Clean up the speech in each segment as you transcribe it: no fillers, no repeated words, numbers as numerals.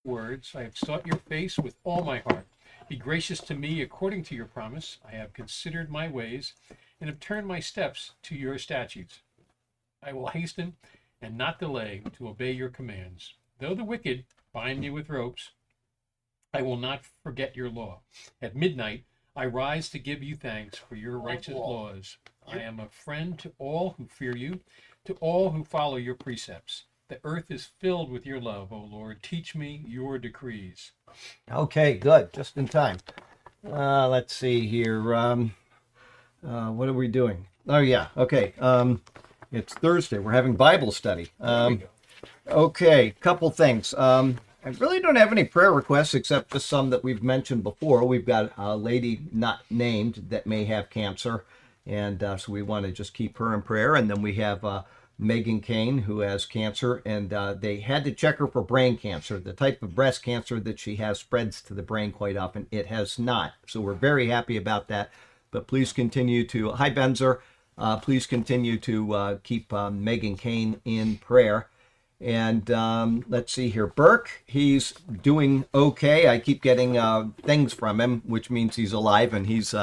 words. I have sought your face with all my heart. Be gracious to me according to your promise. I have considered my ways and have turned my steps to your statutes. I will hasten and not delay to obey your commands. Though the wicked bind me with ropes, I will not forget your law. At midnight, I rise to give you thanks for your righteous laws. I am a friend to all who fear you, to all who follow your precepts. The earth is filled with your love, O Lord. Teach me your decrees. Okay, good. Just in time. Let's see here. What are we doing? Oh, yeah. Okay. It's Thursday. We're having Bible study. Okay, couple things. I really don't have any prayer requests except just some that we've mentioned before. We've got a lady not named that may have cancer, and so we want to just keep her in prayer. And then we have Megan Kane, who has cancer, and they had to check her for brain cancer. The type of breast cancer that she has spreads to the brain quite often. It has not. So we're very happy about that. But please continue to, hi Benzer, please continue to keep Megan Kane in prayer. And let's see here. Burke, he's doing okay. I keep getting things from him, which means he's alive and he's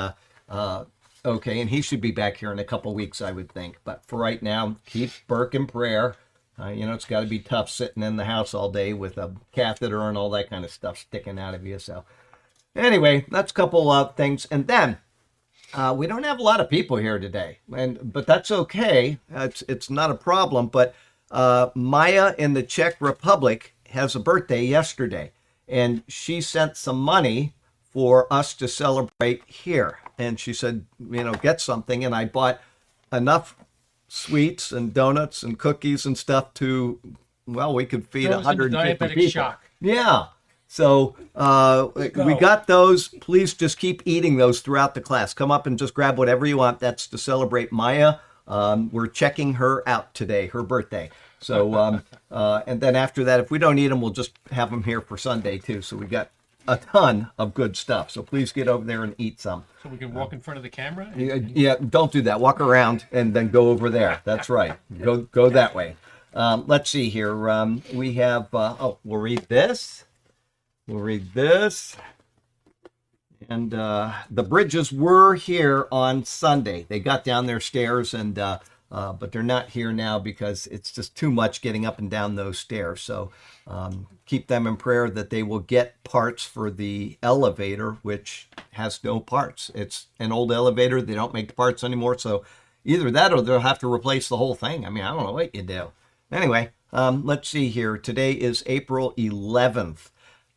okay. And he should be back here in a couple weeks, I would think. But for right now, keep Burke in prayer. It's got to be tough sitting in the house all day with a catheter and all that kind of stuff sticking out of you. So anyway, that's a couple of things. And then we don't have a lot of people here today, but that's okay. It's not a problem. But Maya in the Czech Republic has a birthday yesterday, and she sent some money for us to celebrate here. And she said, get something. And I bought enough sweets and donuts and cookies and stuff to, we could feed 150 people. Shock. Yeah. So we got those. Please just keep eating those throughout the class. Come up and just grab whatever you want. That's to celebrate Maya. We're checking her out today, her birthday. So, and then after that, if we don't eat them, we'll just have them here for Sunday too. So we got a ton of good stuff. So please get over there and eat some. So we can walk in front of the camera? Yeah, don't do that. Walk around and then go over there. That's right. Go that way. Let's see here. We have, we'll read this. We'll read this. And the Bridges were here on Sunday. They got down their stairs, and but they're not here now because it's just too much getting up and down those stairs. So keep them in prayer that they will get parts for the elevator, which has no parts. It's an old elevator. They don't make the parts anymore. So either that or they'll have to replace the whole thing. I don't know what you do. Anyway, let's see here. Today is April 11th.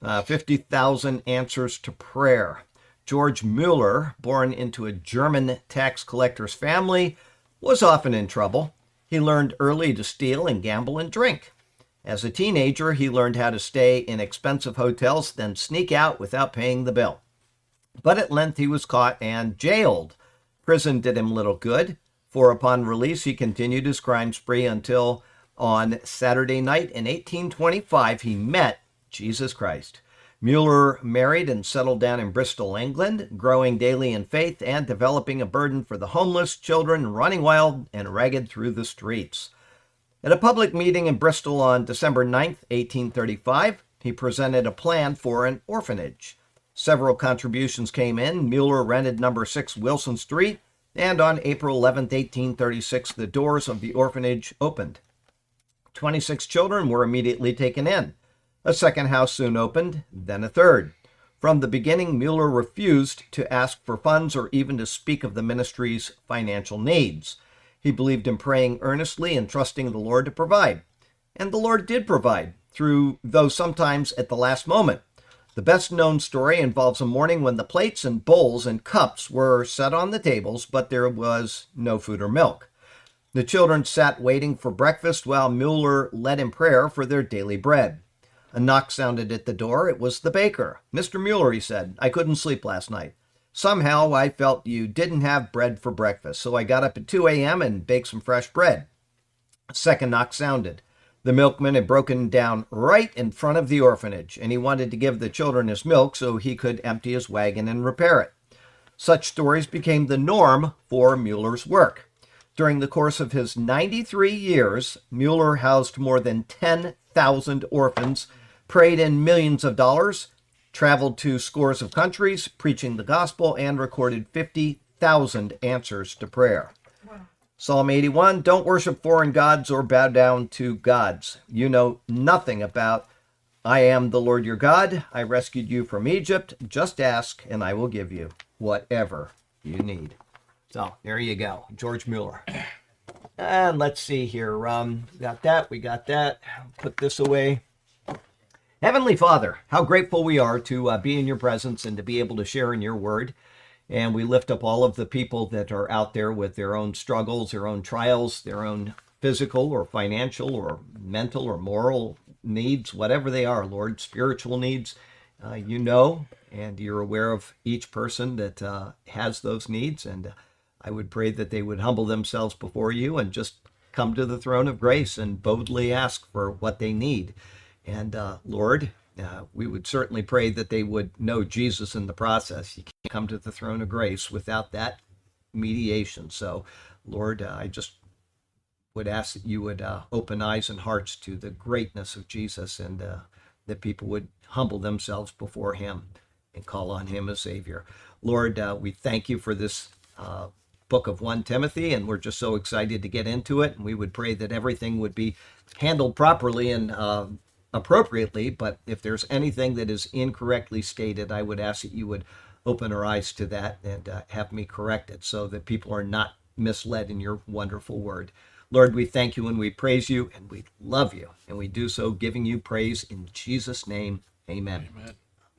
50,000 answers to prayer. George Mueller, born into a German tax collector's family, was often in trouble. He learned early to steal and gamble and drink. As a teenager, he learned how to stay in expensive hotels, then sneak out without paying the bill. But at length he was caught and jailed. Prison did him little good, for upon release he continued his crime spree until on Saturday night in 1825 he met Jesus Christ. Mueller married and settled down in Bristol, England, growing daily in faith and developing a burden for the homeless, children running wild and ragged through the streets. At a public meeting in Bristol on December 9th, 1835, he presented a plan for an orphanage. Several contributions came in. Mueller rented number 6 Wilson Street, and on April 11th, 1836, the doors of the orphanage opened. 26 children were immediately taken in. A second house soon opened, then a third. From the beginning, Mueller refused to ask for funds or even to speak of the ministry's financial needs. He believed in praying earnestly and trusting the Lord to provide. And the Lord did provide, though sometimes at the last moment. The best-known story involves a morning when the plates and bowls and cups were set on the tables, but there was no food or milk. The children sat waiting for breakfast while Mueller led in prayer for their daily bread. A knock sounded at the door. It was the baker. "Mr. Mueller," he said, "I couldn't sleep last night. Somehow I felt you didn't have bread for breakfast, so I got up at 2 a.m. and baked some fresh bread." A second knock sounded. The milkman had broken down right in front of the orphanage, and he wanted to give the children his milk so he could empty his wagon and repair it. Such stories became the norm for Mueller's work. During the course of his 93 years, Mueller housed more than 10,000 orphans, prayed in millions of dollars, traveled to scores of countries, preaching the gospel, and recorded 50,000 answers to prayer. Psalm 81, don't worship foreign gods or bow down to gods. You know nothing about I am the Lord your God. I rescued you from Egypt. Just ask, and I will give you whatever you need. So there you go, George Mueller. And let's see here. We got that. Put this away. Heavenly Father, how grateful we are to be in your presence and to be able to share in your word. And we lift up all of the people that are out there with their own struggles, their own trials, their own physical or financial or mental or moral needs, whatever they are, Lord, spiritual needs. You know, and you're aware of each person that has those needs. And I would pray that they would humble themselves before you and just come to the throne of grace and boldly ask for what they need. And Lord, we would certainly pray that they would know Jesus in the process. You can't come to the throne of grace without that mediation. So, Lord, I just would ask that you would open eyes and hearts to the greatness of Jesus, and that people would humble themselves before him and call on him as Savior. Lord, we thank you for this book of 1 Timothy, and we're just so excited to get into it. And we would pray that everything would be handled properly and appropriately, but if there's anything that is incorrectly stated, I would ask that you would open our eyes to that and have me correct it so that people are not misled in your wonderful word. Lord, we thank you and we praise you and we love you, and we do so giving you praise in Jesus' name. Amen. Amen.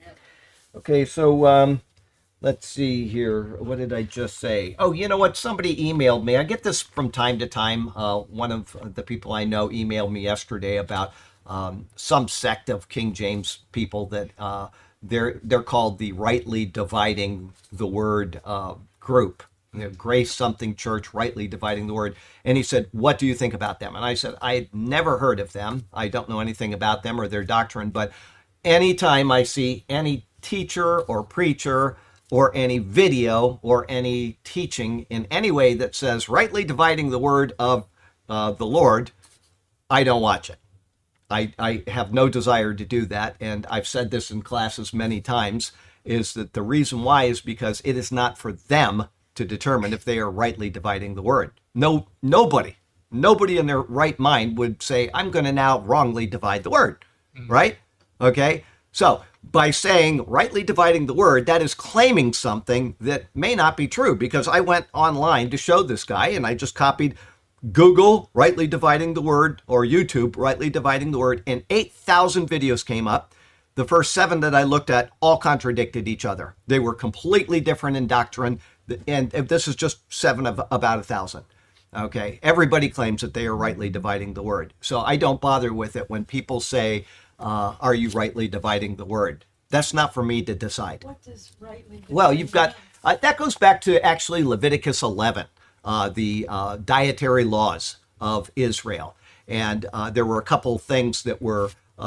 Okay, so let's see here. What did I just say? Oh, you know what? Somebody emailed me. I get this from time to time. One of the people I know emailed me yesterday about some sect of King James people that they're called the Rightly Dividing the Word group. You know, Grace something Church, Rightly Dividing the Word. And he said, what do you think about them? And I said, I had never heard of them. I don't know anything about them or their doctrine, but anytime I see any teacher or preacher or any video or any teaching in any way that says rightly dividing the word of the Lord, I don't watch it. I have no desire to do that, and I've said this in classes many times, is that the reason why is because it is not for them to determine if they are rightly dividing the word. Nobody in their right mind would say, I'm going to now wrongly divide the word, right? Okay, so by saying rightly dividing the word, that is claiming something that may not be true, because I went online to show this guy, and I just copied Google rightly dividing the word, or YouTube rightly dividing the word, and 8,000 videos came up. The first 7 that I looked at all contradicted each other. They were completely different in doctrine, and this is just 7 of about 1,000. Okay, everybody claims that they are rightly dividing the word. So I don't bother with it when people say, are you rightly dividing the word? That's not for me to decide. What does rightly divide? Well, you've got, that goes back to actually Leviticus 11. The dietary laws of Israel. And there were a couple things that were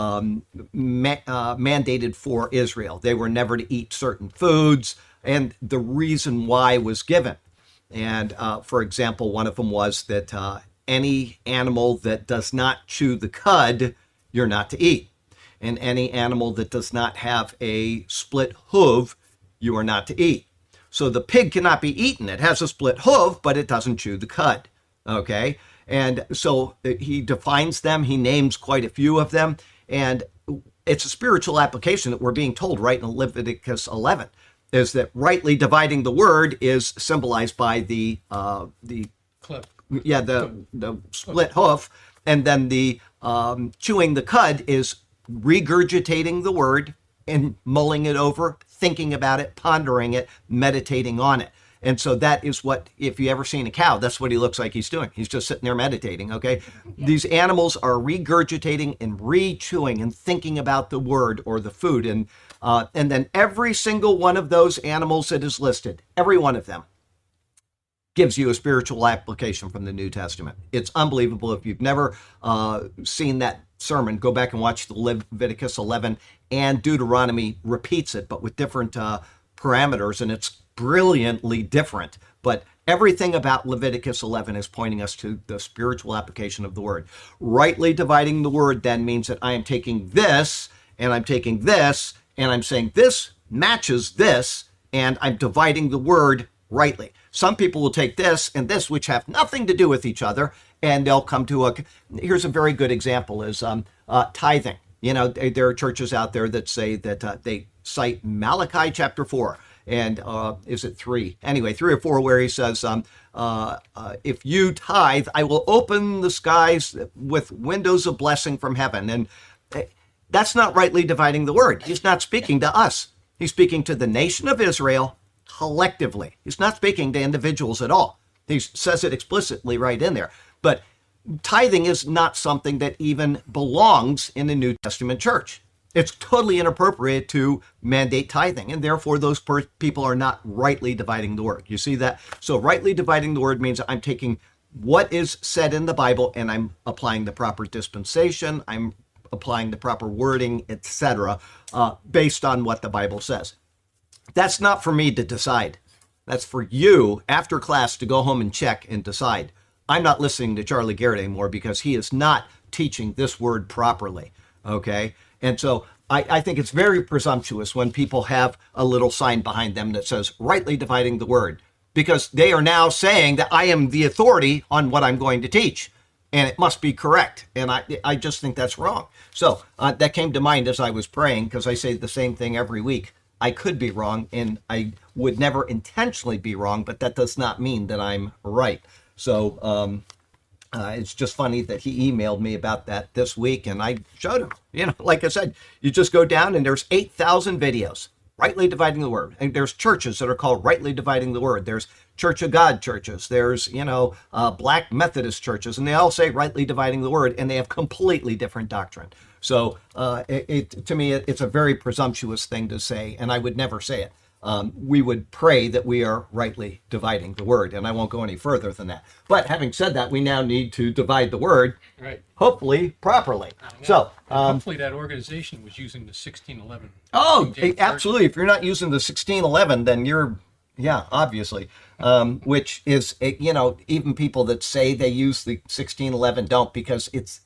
mandated for Israel. They were never to eat certain foods, and the reason why was given. And for example, one of them was that any animal that does not chew the cud, you're not to eat. And any animal that does not have a split hoof, you are not to eat. So the pig cannot be eaten. It has a split hoof, but it doesn't chew the cud. Okay? And so he defines them. He names quite a few of them. And it's a spiritual application that we're being told right in Leviticus 11, is that rightly dividing the word is symbolized by the Clip. yeah, the split hoof. And then the chewing the cud is regurgitating the word and mulling it over, thinking about it, pondering it, meditating on it. And so that is what, if you ever seen a cow, that's what he looks like he's doing. He's just sitting there meditating, okay? Yeah. These animals are regurgitating and re-chewing and thinking about the word or the food. And then every single one of those animals that is listed, every one of them, gives you a spiritual application from the New Testament. It's unbelievable. If you've never seen that sermon, go back and watch the Leviticus 11, and Deuteronomy repeats it, but with different parameters, and it's brilliantly different. But everything about Leviticus 11 is pointing us to the spiritual application of the word. Rightly dividing the word then means that I am taking this and I'm taking this, and I'm saying this matches this, and I'm dividing the word rightly. Some people will take this and this, which have nothing to do with each other, and they'll come to here's a very good example is tithing. There are churches out there that say that they cite Malachi chapter 4, and is it 3? Anyway, 3 or 4, where he says, if you tithe, I will open the skies with windows of blessing from heaven. And that's not rightly dividing the word. He's not speaking to us. He's speaking to the nation of Israel collectively. He's not speaking to individuals at all. He says it explicitly right in there. But tithing is not something that even belongs in the New Testament church. It's totally inappropriate to mandate tithing, and therefore those people are not rightly dividing the word. You see that? So rightly dividing the word means I'm taking what is said in the Bible and I'm applying the proper dispensation, I'm applying the proper wording, etc., based on what the Bible says. That's not for me to decide. That's for you, after class, to go home and check and decide. I'm not listening to Charlie Garrett anymore because he is not teaching this word properly, okay? And so I think it's very presumptuous when people have a little sign behind them that says, rightly dividing the word, because they are now saying that I am the authority on what I'm going to teach, and it must be correct. And I just think that's wrong. So that came to mind as I was praying, because I say the same thing every week. I could be wrong, and I would never intentionally be wrong, but that does not mean that I'm right. So it's just funny that he emailed me about that this week, and I showed him. Like I said, you just go down and there's 8,000 videos, rightly dividing the word. And there's churches that are called rightly dividing the word. There's Church of God churches. There's, Black Methodist churches, and they all say rightly dividing the word, and they have completely different doctrine. So to me, it's a very presumptuous thing to say, and I would never say it. We would pray that we are rightly dividing the word, and I won't go any further than that. But having said that, we now need to divide the word, right, hopefully properly. So hopefully that organization was using the 1611. Oh, absolutely. If you're not using the 1611, then you're, obviously. Which is, even people that say they use the 1611 don't, because it's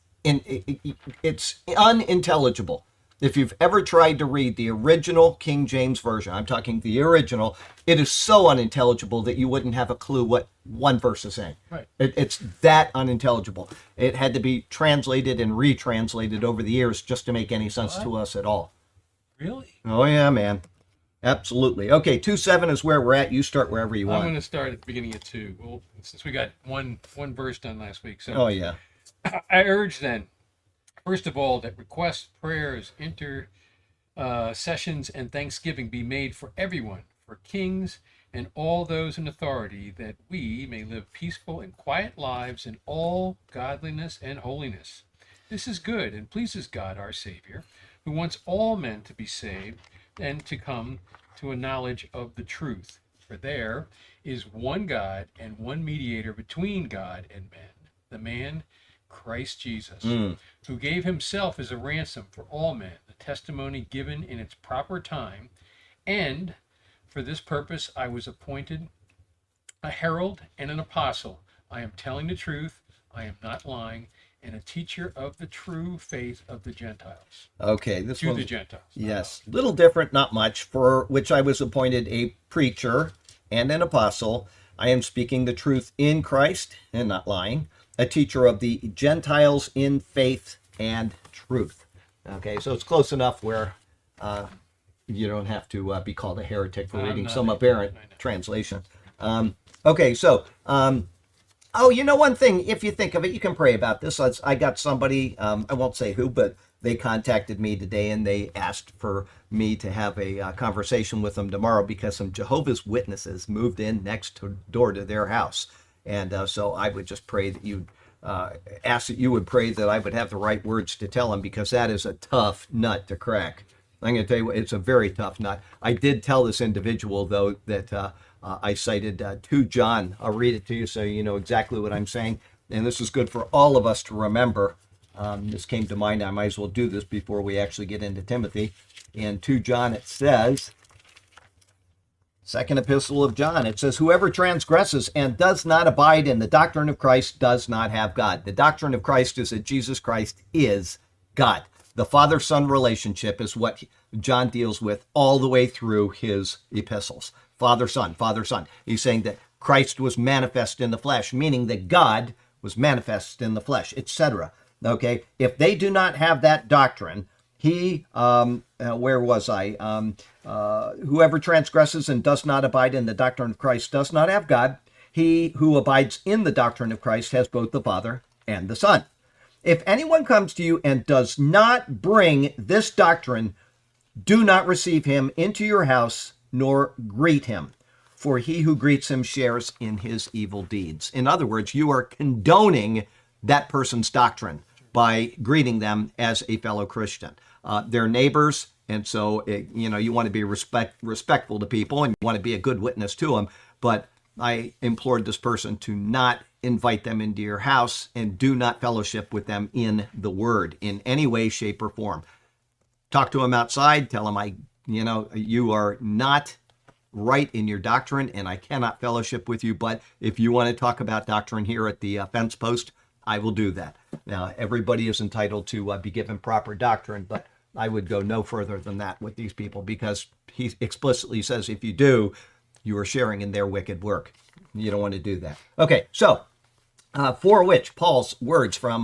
unintelligible. If you've ever tried to read the original King James Version, I'm talking the original, it is so unintelligible that you wouldn't have a clue what one verse is saying. Right. It's that unintelligible. It had to be translated and retranslated over the years just to make any sense to us at all. Really? Oh, yeah, man. Absolutely. Okay, 2:7 is where we're at. You start wherever you want. I'm going to start at the beginning of 2. Well, since we got one verse done last week. So oh, yeah. I urge then, first of all, that requests, prayers, intercessions, and thanksgiving be made for everyone, for kings and all those in authority, that we may live peaceful and quiet lives in all godliness and holiness. This is good and pleases God our Savior, who wants all men to be saved and to come to a knowledge of the truth. For there is one God and one mediator between God and men, the man Christ Jesus, who gave himself as a ransom for all men, the testimony given in its proper time. And for this purpose I was appointed a herald and an apostle. I am telling the truth, I am not lying, and a teacher of the true faith of the Gentiles. Okay, this to one, the Gentiles. Yes, little different, not much. For which I was appointed a preacher and an apostle. I am speaking the truth in Christ and not lying. A teacher of the Gentiles in faith and truth. Okay, so it's close enough where you don't have to be called a heretic for reading some aberrant translation. Okay, so, one thing, if you think of it, you can pray about this. I got somebody, I won't say who, but they contacted me today and they asked for me to have a conversation with them tomorrow because some Jehovah's Witnesses moved in next door to their house. And so I would just pray that you ask that you would pray that I would have the right words to tell them, because that is a tough nut to crack. I'm going to tell you, it's a very tough nut. I did tell this individual, though, that I cited 2 John. I'll read it to you so you know exactly what I'm saying. And this is good for all of us to remember. This came to mind. I might as well do this before we actually get into Timothy. In 2 John, it says, Second epistle of John, it says, whoever transgresses and does not abide in the doctrine of Christ does not have God. The doctrine of Christ is that Jesus Christ is God. The father-son relationship is what John deals with all the way through his epistles. Father-son, father-son. He's saying that Christ was manifest in the flesh, meaning that God was manifest in the flesh, etc. Okay, if they do not have that doctrine, where was I? Whoever transgresses and does not abide in the doctrine of Christ does not have God. He who abides in the doctrine of Christ has both the Father and the Son. If anyone comes to you and does not bring this doctrine, do not receive him into your house, nor greet him, for he who greets him shares in his evil deeds. In other words, you are condoning that person's doctrine by greeting them as a fellow Christian. They're neighbors, and so you want to be respectful to people, and you want to be a good witness to them. But I implored this person to not invite them into your house and do not fellowship with them in the Word in any way, shape, or form. Talk to them outside. Tell them you are not right in your doctrine, and I cannot fellowship with you. But if you want to talk about doctrine here at the fence post, I will do that. Now, everybody is entitled to be given proper doctrine, but I would go no further than that with these people, because he explicitly says if you do, you are sharing in their wicked work. You don't want to do that. Okay, so for which, Paul's words from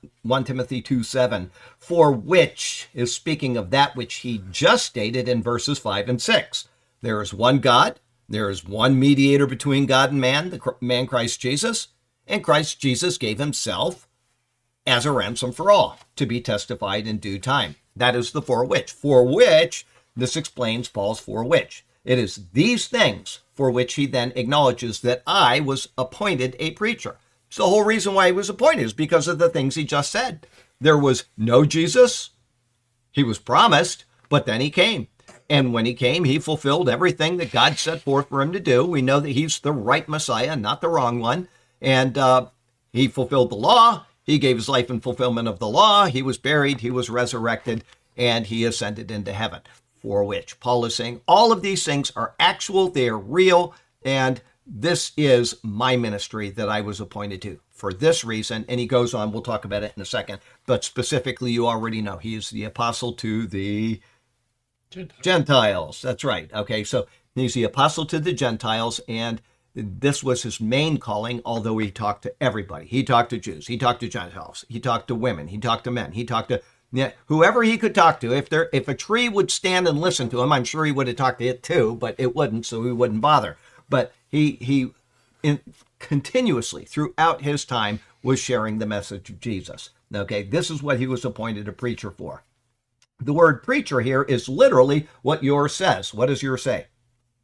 1 Timothy 2:7, for which is speaking of that which he just stated in verses 5 and 6. There is one God, there is one mediator between God and man, the man Christ Jesus, and Christ Jesus gave himself as a ransom for all, to be testified in due time. That is the for which. For which, this explains Paul's for which. It is these things for which he then acknowledges that I was appointed a preacher. So the whole reason why he was appointed is because of the things he just said. There was no Jesus. He was promised, but then he came. And when he came, he fulfilled everything that God set forth for him to do. We know that he's the right Messiah, not the wrong one. And he fulfilled the law. He gave his life in fulfillment of the law. He was buried. He was resurrected. And he ascended into heaven. For which Paul is saying all of these things are actual. They are real. And this is my ministry that I was appointed to for this reason. And he goes on. We'll talk about it in a second. But specifically, you already know he is the apostle to the Gentiles. That's right. Okay, so he's the apostle to the Gentiles, and this was his main calling, although he talked to everybody. He talked to Jews. He talked to Gentiles. He talked to women. He talked to men. He talked to whoever he could talk to. If a tree would stand and listen to him, I'm sure he would have talked to it too, but it wouldn't, so he wouldn't bother. But he continuously, throughout his time, was sharing the message of Jesus. Okay, this is what he was appointed a preacher for. The word preacher here is literally what yours says. What does yours say?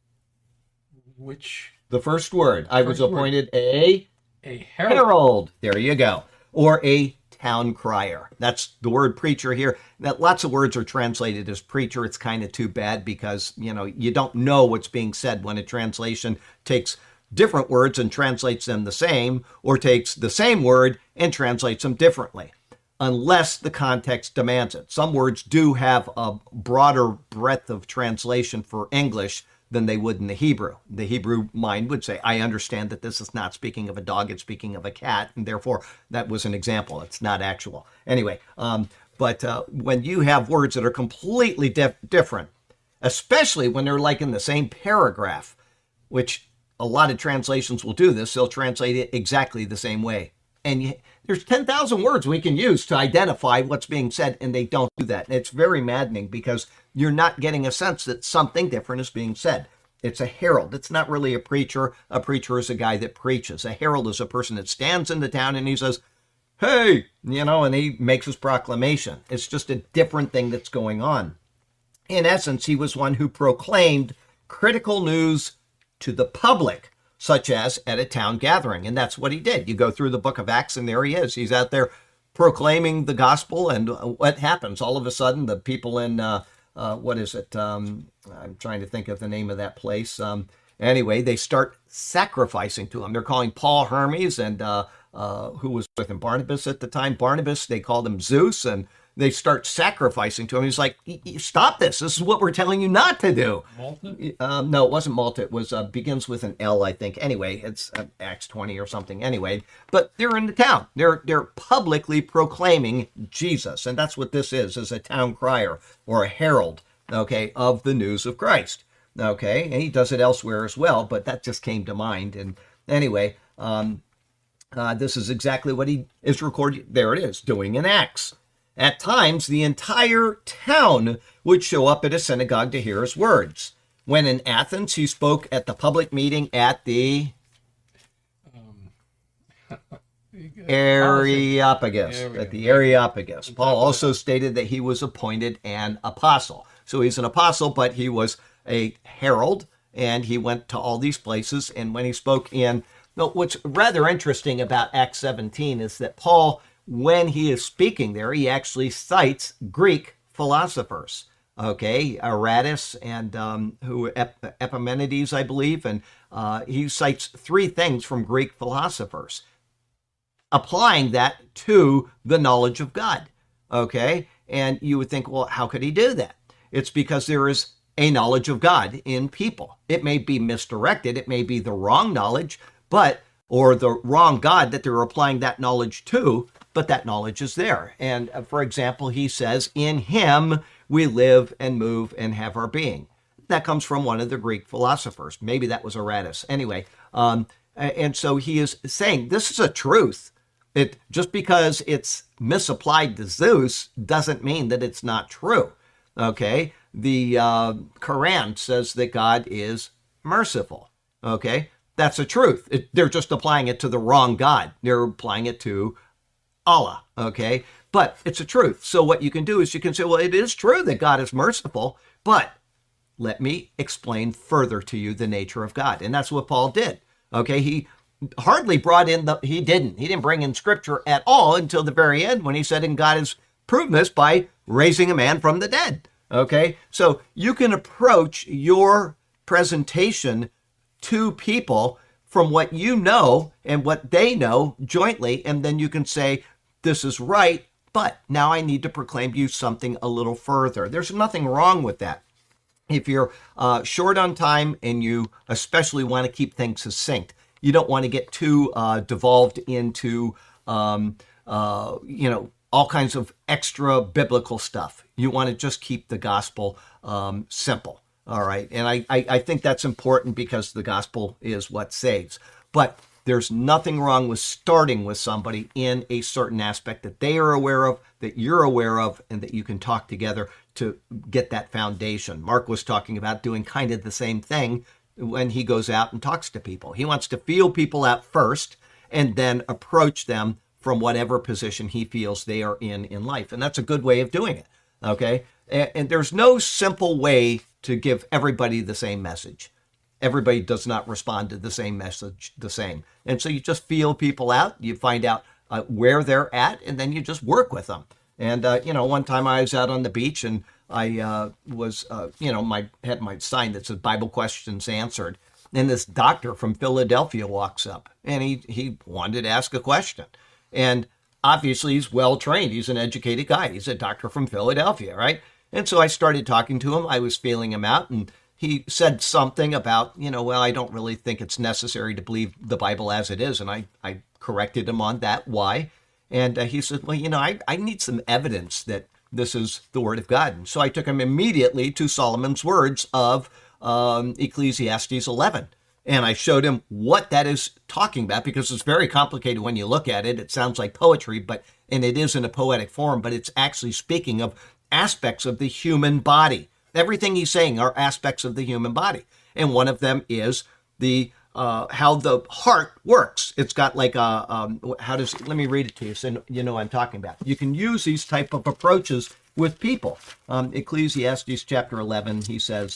Which? The first word. I was appointed a herald. Herald. There you go. Or a town crier. That's the word preacher here. Now, lots of words are translated as preacher. It's kind of too bad because, you don't know what's being said when a translation takes different words and translates them the same, or takes the same word and translates them differently, unless the context demands it. Some words do have a broader breadth of translation for English than they would in the Hebrew. The Hebrew mind would say, I understand that this is not speaking of a dog, it's speaking of a cat, and therefore that was an example. It's not actual. Anyway, but when you have words that are completely different, especially when they're like in the same paragraph, which a lot of translations will do this, they'll translate it exactly the same way. And there's 10,000 words we can use to identify what's being said, and they don't do that. And it's very maddening because you're not getting a sense that something different is being said. It's a herald. It's not really a preacher. A preacher is a guy that preaches. A herald is a person that stands in the town and he says, hey, and he makes his proclamation. It's just a different thing that's going on. In essence, he was one who proclaimed critical news to the public, such as at a town gathering. And that's what he did. You go through the book of Acts and there he is. He's out there proclaiming the gospel. And what happens? All of a sudden, the people in, what is it? I'm trying to think of the name of that place. Anyway, they start sacrificing to him. They're calling Paul Hermes and who was with him? Barnabas at the time. Barnabas, they called him Zeus. And they start sacrificing to him. He's like, stop this. This is what we're telling you not to do. Malta? No, it wasn't Malta. It was begins with an L, I think. Anyway, it's Acts 20 or something. Anyway, but they're in the town. They're publicly proclaiming Jesus. And that's what this is a town crier or a herald, okay, of the news of Christ. Okay, and he does it elsewhere as well, but that just came to mind. And anyway, this is exactly what he is recorded. There it is, doing in Acts. At times, the entire town would show up at a synagogue to hear his words. When in Athens, he spoke at the public meeting at the Areopagus. At the Areopagus. Paul also stated that he was appointed an apostle. So he's an apostle, but he was a herald, and he went to all these places. And when he spoke in, what's rather interesting about Acts 17 is that Paul, when he is speaking there, he actually cites Greek philosophers, okay, Aratus and Epimenides, I believe, and he cites three things from Greek philosophers, applying that to the knowledge of God, okay? And you would think, well, how could he do that? It's because there is a knowledge of God in people. It may be misdirected, it may be the wrong knowledge, or the wrong God that they're applying that knowledge to, but that knowledge is there. And for example, he says, in him we live and move and have our being. That comes from one of the Greek philosophers. Maybe that was Aratus. Anyway, and so he is saying this is a truth. Just because it's misapplied to Zeus doesn't mean that it's not true. Okay? The Quran says that God is merciful. Okay? That's a truth. They're just applying it to the wrong God. They're applying it to Allah. Okay? But it's a truth. So what you can do is you can say, well, it is true that God is merciful, but let me explain further to you the nature of God. And that's what Paul did. Okay? He hardly brought in he didn't bring in scripture at all until the very end when he said, and God has proven this by raising a man from the dead. Okay, so you can approach your presentation to people from what you know and what they know jointly, and then you can say, this is right, but now I need to proclaim to you something a little further. There's nothing wrong with that. If you're short on time and you especially want to keep things succinct, you don't want to get too devolved into, all kinds of extra biblical stuff. You want to just keep the gospel simple, all right? And I think that's important because the gospel is what saves. But there's nothing wrong with starting with somebody in a certain aspect that they are aware of, that you're aware of, and that you can talk together to get that foundation. Mark was talking about doing kind of the same thing when he goes out and talks to people. He wants to feel people out first and then approach them from whatever position he feels they are in life. And that's a good way of doing it, okay? And there's no simple way to give everybody the same message. Everybody does not respond to the same message the same. And so you just feel people out, you find out where they're at, and then you just work with them. And, one time I was out on the beach and I had my sign that said Bible Questions Answered. And this doctor from Philadelphia walks up and he wanted to ask a question. And obviously he's well-trained. He's an educated guy. He's a doctor from Philadelphia, right? And so I started talking to him. I was feeling him out, and he said something about, well, I don't really think it's necessary to believe the Bible as it is. And I corrected him on that. Why? And he said, well, I need some evidence that this is the word of God. And so I took him immediately to Solomon's words of Ecclesiastes 11. And I showed him what that is talking about, because it's very complicated when you look at it. It sounds like poetry, and it is in a poetic form, but it's actually speaking of aspects of the human body. Everything he's saying are aspects of the human body. And one of them is the how the heart works. It's got like let me read it to you so you know what I'm talking about. You can use these type of approaches with people. Ecclesiastes chapter 11, he says,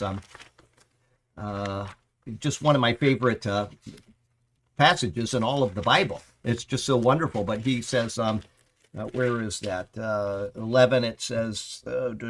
just one of my favorite passages in all of the Bible. It's just so wonderful. But he says, where is that? 11, it says,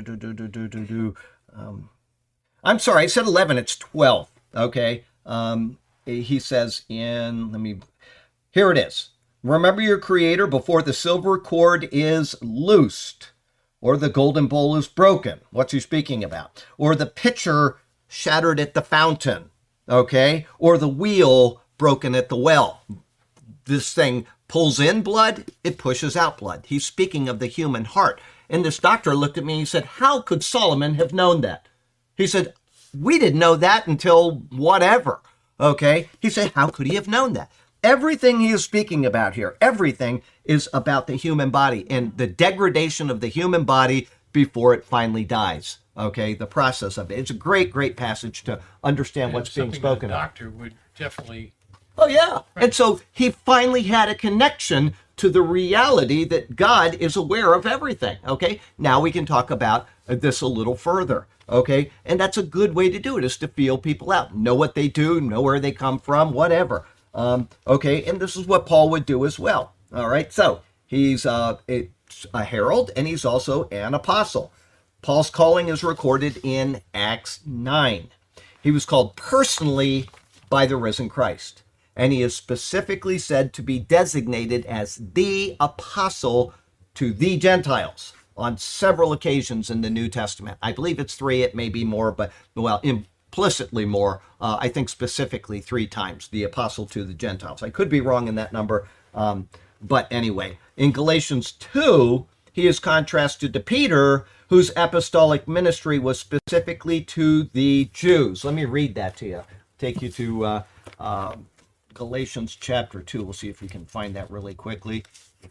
I'm sorry, I said 11, it's 12. Okay. He says here it is. Remember your Creator before the silver cord is loosed, or the golden bowl is broken. What's he speaking about? Or the pitcher shattered at the fountain, okay? Or the wheel broken at the well. This thing pulls in blood, it pushes out blood. He's speaking of the human heart. And this doctor looked at me and he said, how could Solomon have known that? He said, we didn't know that until whatever, okay? He said, how could he have known that? Everything he is speaking about here, everything is about the human body and the degradation of the human body before it finally dies, okay? The process of it. It's a great, great passage to understand what's being spoken a of. doctor would definitely. Oh, yeah. Right. And so he finally had a connection to the reality that God is aware of everything, okay? Now we can talk about this a little further, okay? And that's a good way to do it, is to feel people out. Know what they do, know where they come from, whatever. Okay, and this is what Paul would do as well, all right? So he's a herald, and he's also an apostle. Paul's calling is recorded in Acts 9. He was called personally by the risen Christ. And he is specifically said to be designated as the apostle to the Gentiles on several occasions in the New Testament. I believe it's 3, it may be more, but, well, implicitly more. I think specifically 3 times, the apostle to the Gentiles. I could be wrong in that number, but anyway. In Galatians 2, he is contrasted to Peter, whose apostolic ministry was specifically to the Jews. Let me read that to you. Take you to Galatians chapter 2. We'll see if we can find that really quickly.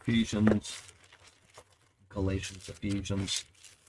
Ephesians.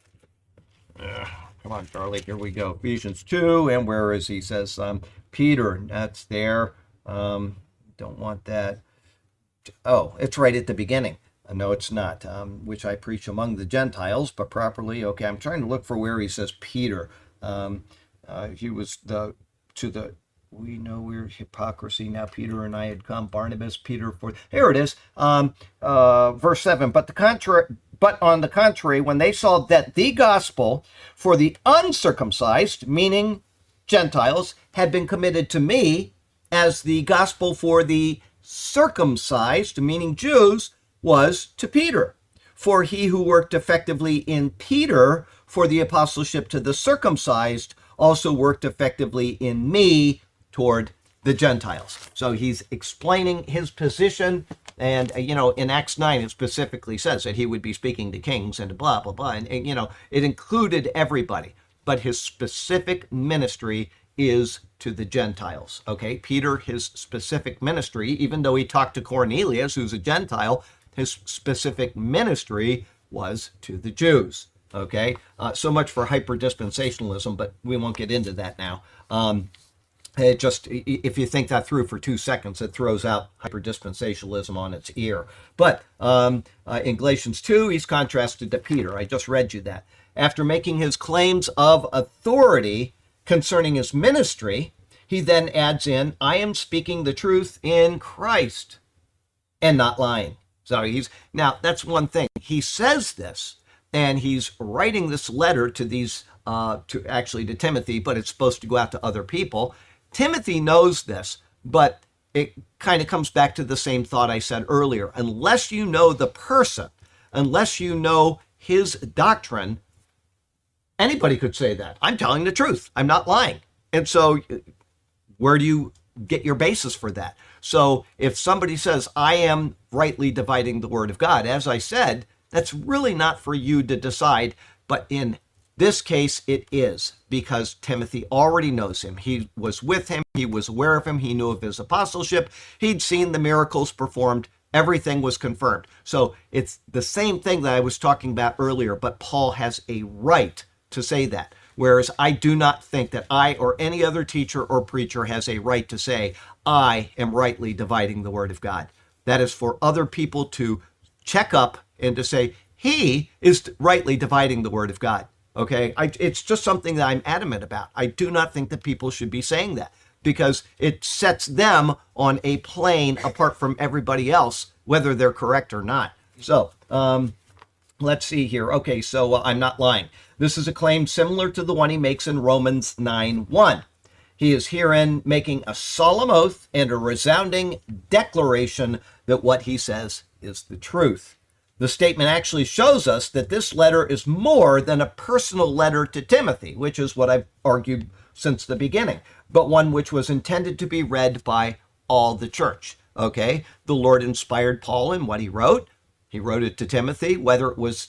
Come on, Charlie. Here we go. Ephesians 2. And where is he? Says Peter. That's there. Don't want that. Oh, it's right at the beginning. No, it's not. Which I preach among the Gentiles, but properly. Okay, I'm trying to look for where he says Peter. He was we know we're hypocrisy. Now Peter and I had come. Barnabas, Peter, for here it is. Verse 7. But on the contrary, when they saw that the gospel for the uncircumcised, meaning Gentiles, had been committed to me, as the gospel for the circumcised, meaning Jews, was to Peter. For he who worked effectively in Peter for the apostleship to the circumcised also worked effectively in me toward the Gentiles. So he's explaining his position, and in Acts 9 it specifically says that he would be speaking to kings and blah blah blah, and it included everybody, but his specific ministry is to the Gentiles. Okay, Peter, his specific ministry, even though he talked to Cornelius, who's a Gentile, his specific ministry was to the Jews. Okay, so much for hyper-dispensationalism, but we won't get into that now. If you think that through for 2 seconds, it throws out hyper-dispensationalism on its ear. But in Galatians 2, he's contrasted to Peter. I just read you that. After making his claims of authority concerning his ministry, he then adds in, I am speaking the truth in Christ and not lying. So now that's one thing. He says this, and he's writing this letter to to Timothy, but it's supposed to go out to other people. Timothy knows this, but it kind of comes back to the same thought I said earlier. Unless you know the person, unless you know his doctrine, anybody could say that. I'm telling the truth. I'm not lying. And so where do you get your basis for that? So if somebody says, I am rightly dividing the word of God, as I said, that's really not for you to decide. But in this case, it is, because Timothy already knows him. He was with him. He was aware of him. He knew of his apostleship. He'd seen the miracles performed. Everything was confirmed. So it's the same thing that I was talking about earlier, but Paul has a right to say that. Whereas I do not think that I or any other teacher or preacher has a right to say, I am rightly dividing the word of God. That is for other people to check up and to say, he is rightly dividing the word of God. Okay, it's just something that I'm adamant about. I do not think that people should be saying that, because it sets them on a plane apart from everybody else, whether they're correct or not. So let's see here. Okay, so I'm not lying. This is a claim similar to the one he makes in Romans 9:1. He is herein making a solemn oath and a resounding declaration that what he says is the truth. The statement actually shows us that this letter is more than a personal letter to Timothy, which is what I've argued since the beginning, but one which was intended to be read by all the church. Okay, the Lord inspired Paul in what he wrote. He wrote it to Timothy, whether it was,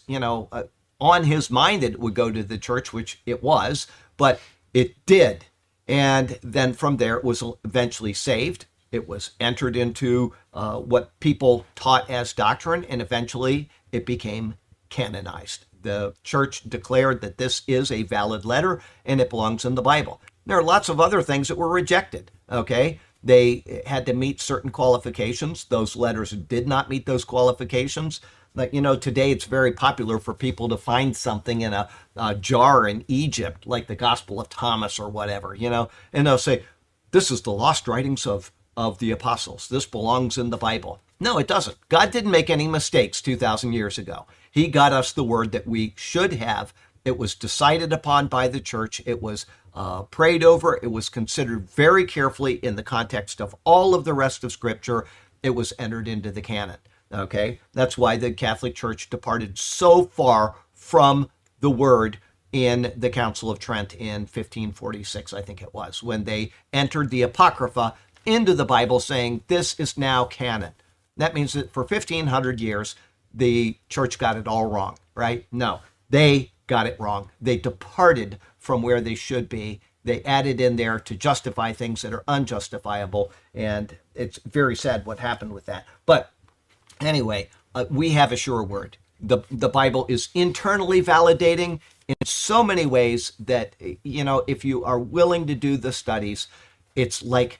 on his mind that it would go to the church, which it was, but it did. And then from there, it was eventually saved. It was entered into what people taught as doctrine, and eventually it became canonized. The church declared that this is a valid letter and it belongs in the Bible. There are lots of other things that were rejected, okay? They had to meet certain qualifications. Those letters did not meet those qualifications. Like, today it's very popular for people to find something in a jar in Egypt, like the Gospel of Thomas or whatever, and they'll say, this is the lost writings of the apostles. This belongs in the Bible. No, it doesn't. God didn't make any mistakes 2,000 years ago. He got us the word that we should have. It was decided upon by the church. It was prayed over. It was considered very carefully in the context of all of the rest of Scripture. It was entered into the canon. Okay, that's why the Catholic Church departed so far from the word in the Council of Trent in 1546, I think it was, when they entered the Apocrypha into the Bible, saying this is now canon. That means that for 1,500 years, the church got it all wrong, right? No, they got it wrong. They departed from where they should be. They added in there to justify things that are unjustifiable, and it's very sad what happened with that. But anyway, we have a sure word. The Bible is internally validating in so many ways that, if you are willing to do the studies, it's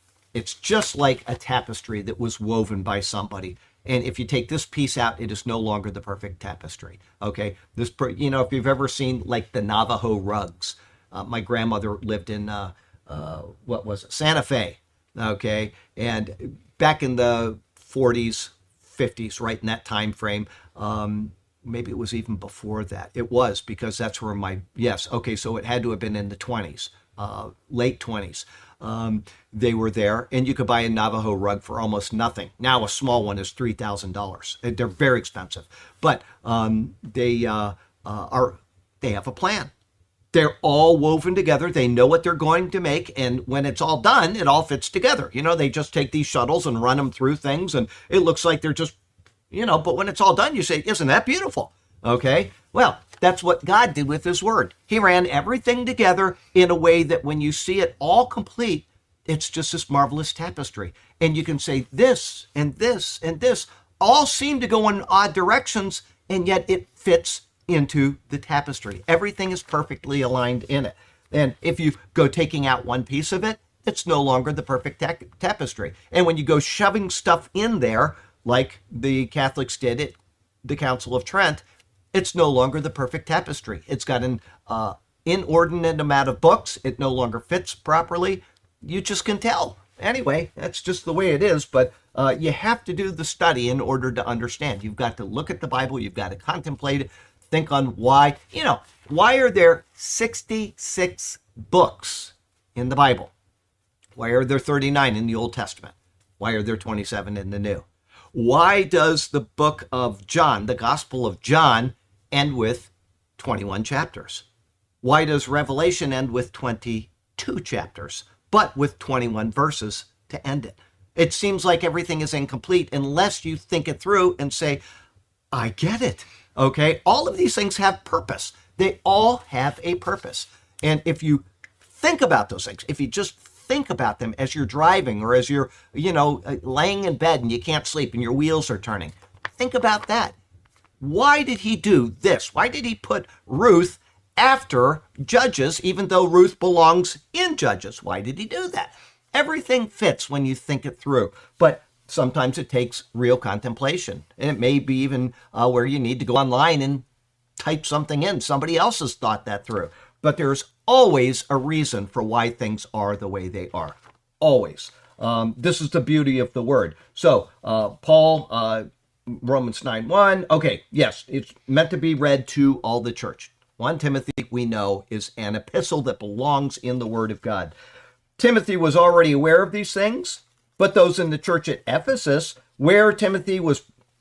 just like a tapestry that was woven by somebody. And if you take this piece out, it is no longer the perfect tapestry. Okay, if you've ever seen like the Navajo rugs, my grandmother lived in Santa Fe. Okay, and back in the 40s, 50s, right in that time frame. Maybe it was even before that. It was, because that's where so it had to have been in the 20s, late 20s. They were there, and you could buy a Navajo rug for almost nothing. Now a small one is $3,000. They're very expensive, but they have a plan. They're all woven together. They know what they're going to make, and when it's all done, it all fits together. They just take these shuttles and run them through things, and it looks like they're just, but when it's all done, you say, isn't that beautiful? Okay, well, that's what God did with his word. He ran everything together in a way that when you see it all complete, it's just this marvelous tapestry. And you can say this and this and this all seem to go in odd directions, and yet it fits into the tapestry. Everything is perfectly aligned in it. And if you go taking out one piece of it, it's no longer the perfect tapestry. And when you go shoving stuff in there, like the Catholics did at the Council of Trent, it's no longer the perfect tapestry. It's got an inordinate amount of books. It no longer fits properly. You just can tell. Anyway, that's just the way it is, but you have to do the study in order to understand. You've got to look at the Bible. You've got to contemplate it. Think on why. Why are there 66 books in the Bible? Why are there 39 in the Old Testament? Why are there 27 in the New? Why does the book of John, the Gospel of John, end with 21 chapters? Why does Revelation end with 22 chapters, but with 21 verses to end it? It seems like everything is incomplete unless you think it through and say, I get it. Okay, all of these things have purpose. They all have a purpose. And if you think about those things, if you just think about them as you're driving or as you're, laying in bed and you can't sleep and your wheels are turning, think about that. Why did he do this? Why did he put Ruth after Judges, even though Ruth belongs in Judges? Why did he do that? Everything fits when you think it through. But sometimes it takes real contemplation. And it may be even where you need to go online and type something in. Somebody else has thought that through. But there's always a reason for why things are the way they are. Always. This is the beauty of the word. So Paul, Romans 9:1. Okay, yes, it's meant to be read to all the church. 1 Timothy, we know, is an epistle that belongs in the word of God. Timothy was already aware of these things, but those in the church at Ephesus, where Timothy was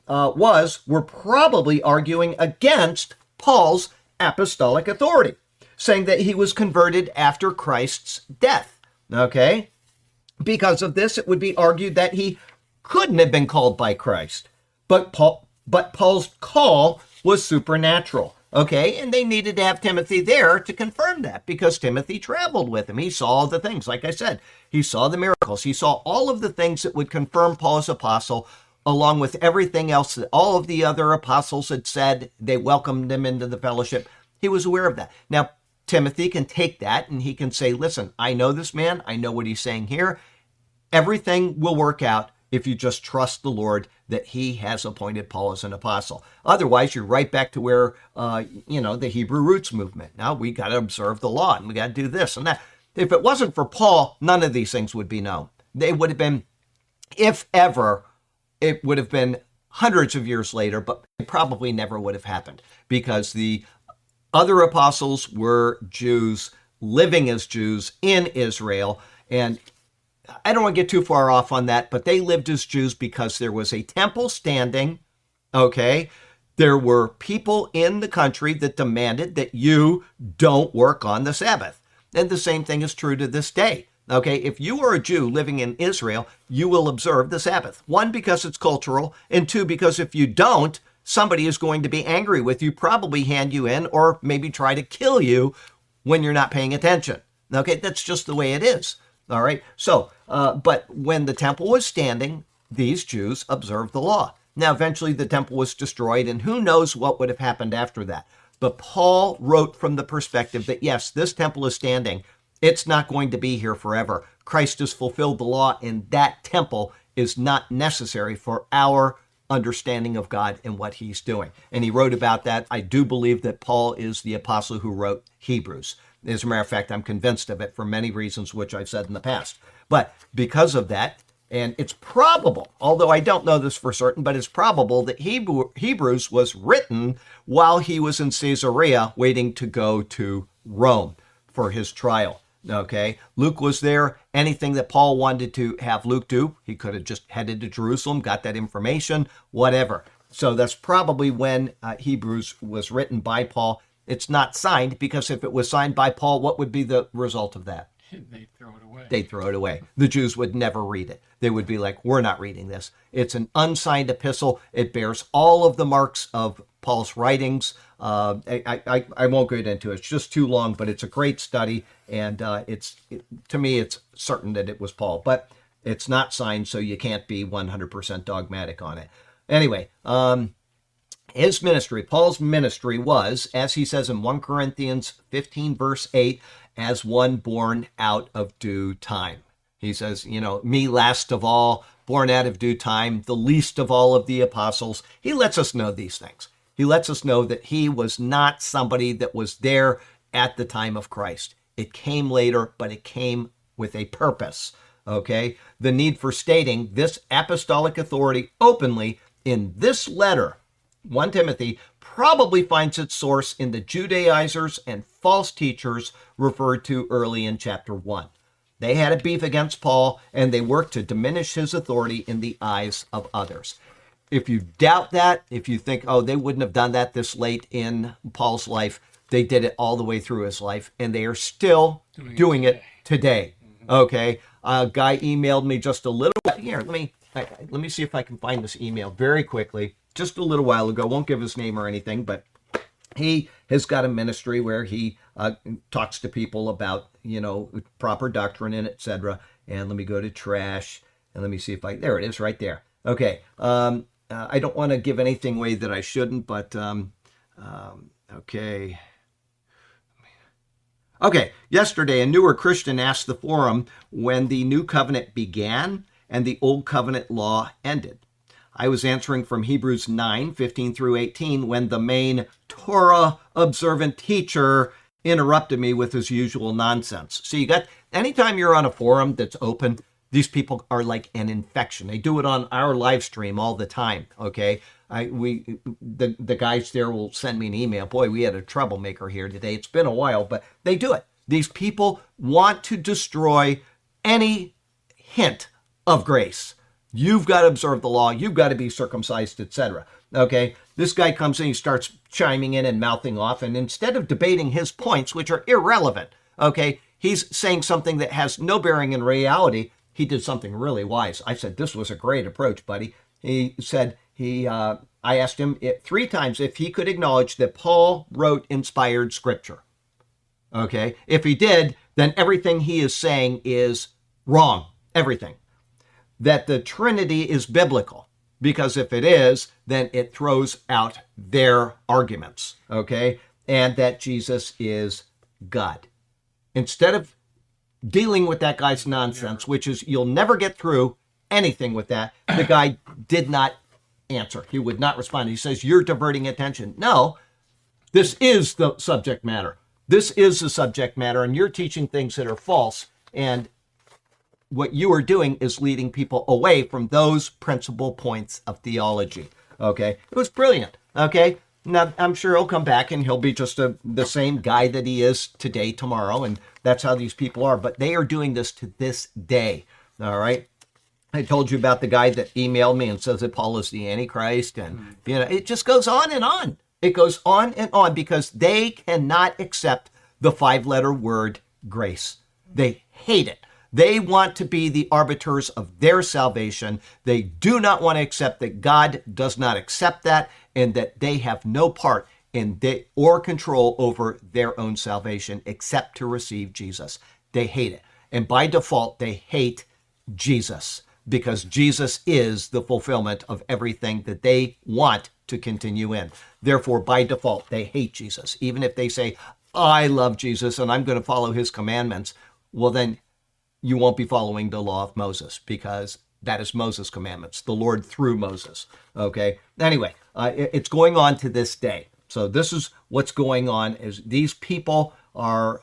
were probably arguing against Paul's apostolic authority, saying that he was converted after Christ's death. Okay? Because of this, it would be argued that he couldn't have been called by Christ. But Paul's call was supernatural. Okay, and they needed to have Timothy there to confirm that, because Timothy traveled with him. He saw the things, like I said, he saw the miracles. He saw all of the things that would confirm Paul as apostle, along with everything else that all of the other apostles had said. They welcomed him into the fellowship. He was aware of that. Now, Timothy can take that and he can say, listen, I know this man. I know what he's saying here. Everything will work out if you just trust the Lord that he has appointed Paul as an apostle. Otherwise, you're right back to where, the Hebrew roots movement. Now we got to observe the law and we got to do this and that. If it wasn't for Paul, none of these things would be known. They would have been, if ever, it would have been hundreds of years later, but it probably never would have happened, because the other apostles were Jews living as Jews in Israel. And I don't want to get too far off on that, but they lived as Jews because there was a temple standing, okay? There were people in the country that demanded that you don't work on the Sabbath. And the same thing is true to this day, okay? If you are a Jew living in Israel, you will observe the Sabbath. One, because it's cultural, and two, because if you don't, somebody is going to be angry with you, probably hand you in, or maybe try to kill you when you're not paying attention. Okay, that's just the way it is. All right. So, but when the temple was standing, these Jews observed the law. Now, eventually the temple was destroyed, and who knows what would have happened after that. But Paul wrote from the perspective that, yes, this temple is standing. It's not going to be here forever. Christ has fulfilled the law, and that temple is not necessary for our understanding of God and what he's doing. And he wrote about that. I do believe that Paul is the apostle who wrote Hebrews. As a matter of fact, I'm convinced of it for many reasons, which I've said in the past. But because of that, and it's probable, although I don't know this for certain, but it's probable that Hebrews was written while he was in Caesarea waiting to go to Rome for his trial. Okay, Luke was there. Anything that Paul wanted to have Luke do, he could have just headed to Jerusalem, got that information, whatever. So that's probably when Hebrews was written by Paul. It's not signed, because if it was signed by Paul, what would be the result of that? They'd throw it away. They'd throw it away. The Jews would never read it. They would be like, we're not reading this. It's an unsigned epistle. It bears all of the marks of Paul's writings. I won't get into it. It's just too long, but it's a great study. And to me, it's certain that it was Paul. But it's not signed, so you can't be 100% dogmatic on it. Anyway, his ministry, Paul's ministry, was, as he says in 1 Corinthians 15, verse 8, as one born out of due time. He says, me last of all, born out of due time, the least of all of the apostles. He lets us know these things. He lets us know that he was not somebody that was there at the time of Christ. It came later, but it came with a purpose, okay? The need for stating this apostolic authority openly in this letter, 1 Timothy, probably finds its source in the Judaizers and false teachers referred to early in chapter 1. They had a beef against Paul, and they worked to diminish his authority in the eyes of others. If you doubt that, if you think, oh, they wouldn't have done that this late in Paul's life, they did it all the way through his life, and they are still doing it today. Okay? A guy emailed me just a little bit. Here, let me see if I can find this email very quickly. Just a little while ago, won't give his name or anything, but he has got a ministry where he talks to people about, proper doctrine and etc. And let me go to trash and let me see if there it is right there. Okay. I don't want to give anything away that I shouldn't, but okay. Okay. Yesterday, a newer Christian asked the forum when the new covenant began and the old covenant law ended. I was answering from Hebrews 9, 15 through 18, when the main Torah-observant teacher interrupted me with his usual nonsense. So anytime you're on a forum that's open, these people are like an infection. They do it on our live stream all the time, okay? The guys there will send me an email. Boy, we had a troublemaker here today. It's been a while, but they do it. These people want to destroy any hint of grace. You've got to observe the law. You've got to be circumcised, etc. Okay, this guy comes in, he starts chiming in and mouthing off, and instead of debating his points, which are irrelevant, okay, he's saying something that has no bearing in reality. He did something really wise. I said, this was a great approach, buddy. He said, I asked him 3 times if he could acknowledge that Paul wrote inspired scripture. Okay, if he did, then everything he is saying is wrong. Everything. That the Trinity is biblical, because if it is, then it throws out their arguments, okay? And that Jesus is God. Instead of dealing with that guy's nonsense, which is you'll never get through anything with that, the guy did not answer. He would not respond. He says, you're diverting attention. No, this is the subject matter. This is the subject matter, and you're teaching things that are false, and what you are doing is leading people away from those principal points of theology. Okay, it was brilliant. Okay, now I'm sure he'll come back and he'll be just the same guy that he is today, tomorrow, and that's how these people are. But they are doing this to this day. All right, I told you about the guy that emailed me and says that Paul is the Antichrist, and it just goes on and on. It goes on and on because they cannot accept the 5-letter word grace. They hate it. They want to be the arbiters of their salvation. They do not want to accept that God does not accept that and that they have no part in or control over their own salvation except to receive Jesus. They hate it. And by default, they hate Jesus because Jesus is the fulfillment of everything that they want to continue in. Therefore, by default, they hate Jesus. Even if they say, I love Jesus and I'm going to follow his commandments, well, then you won't be following the law of Moses because that is Moses' commandments, the Lord through Moses. Okay. Anyway, it's going on to this day. So this is what's going on is these people are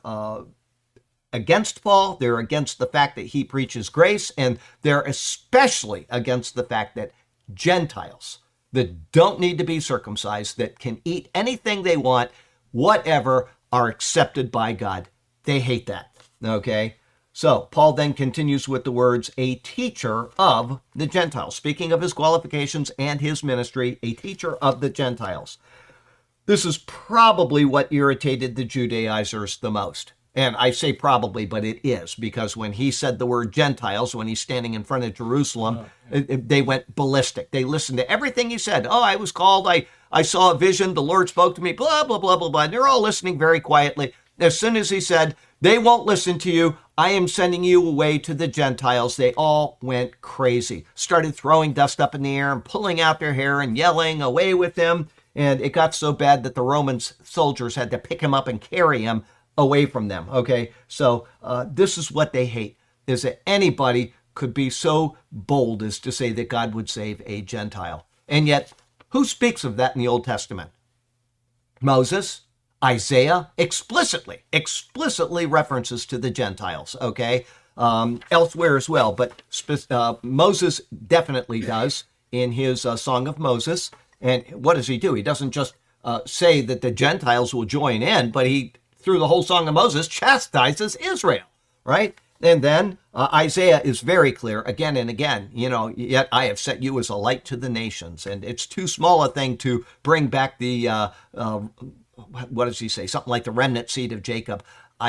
against Paul. They're against the fact that he preaches grace, and they're especially against the fact that Gentiles that don't need to be circumcised, that can eat anything they want, whatever, are accepted by God. They hate that. Okay. So Paul then continues with the words, a teacher of the Gentiles. Speaking of his qualifications and his ministry, a teacher of the Gentiles. This is probably what irritated the Judaizers the most. And I say probably, but it is, because when he said the word Gentiles, when he's standing in front of Jerusalem, they went ballistic. They listened to everything he said. Oh, I was called, I saw a vision, the Lord spoke to me, blah, blah, blah, blah, blah. And they're all listening very quietly. As soon as he said, they won't listen to you, I am sending you away to the Gentiles, they all went crazy. Started throwing dust up in the air and pulling out their hair and yelling, away with him. And it got so bad that the Roman soldiers had to pick him up and carry him away from them. Okay, so this is what they hate, is that anybody could be so bold as to say that God would save a Gentile. And yet, who speaks of that in the Old Testament? Moses, Isaiah, explicitly references to the Gentiles, okay? Elsewhere as well, but Moses definitely does in his Song of Moses. And what does he do? He doesn't just say that the Gentiles will join in, but he, through the whole Song of Moses, chastises Israel, right? And then Isaiah is very clear again and again, yet I have set you as a light to the nations. And it's too small a thing to bring back the, what does he say? Something like the remnant seed of Jacob.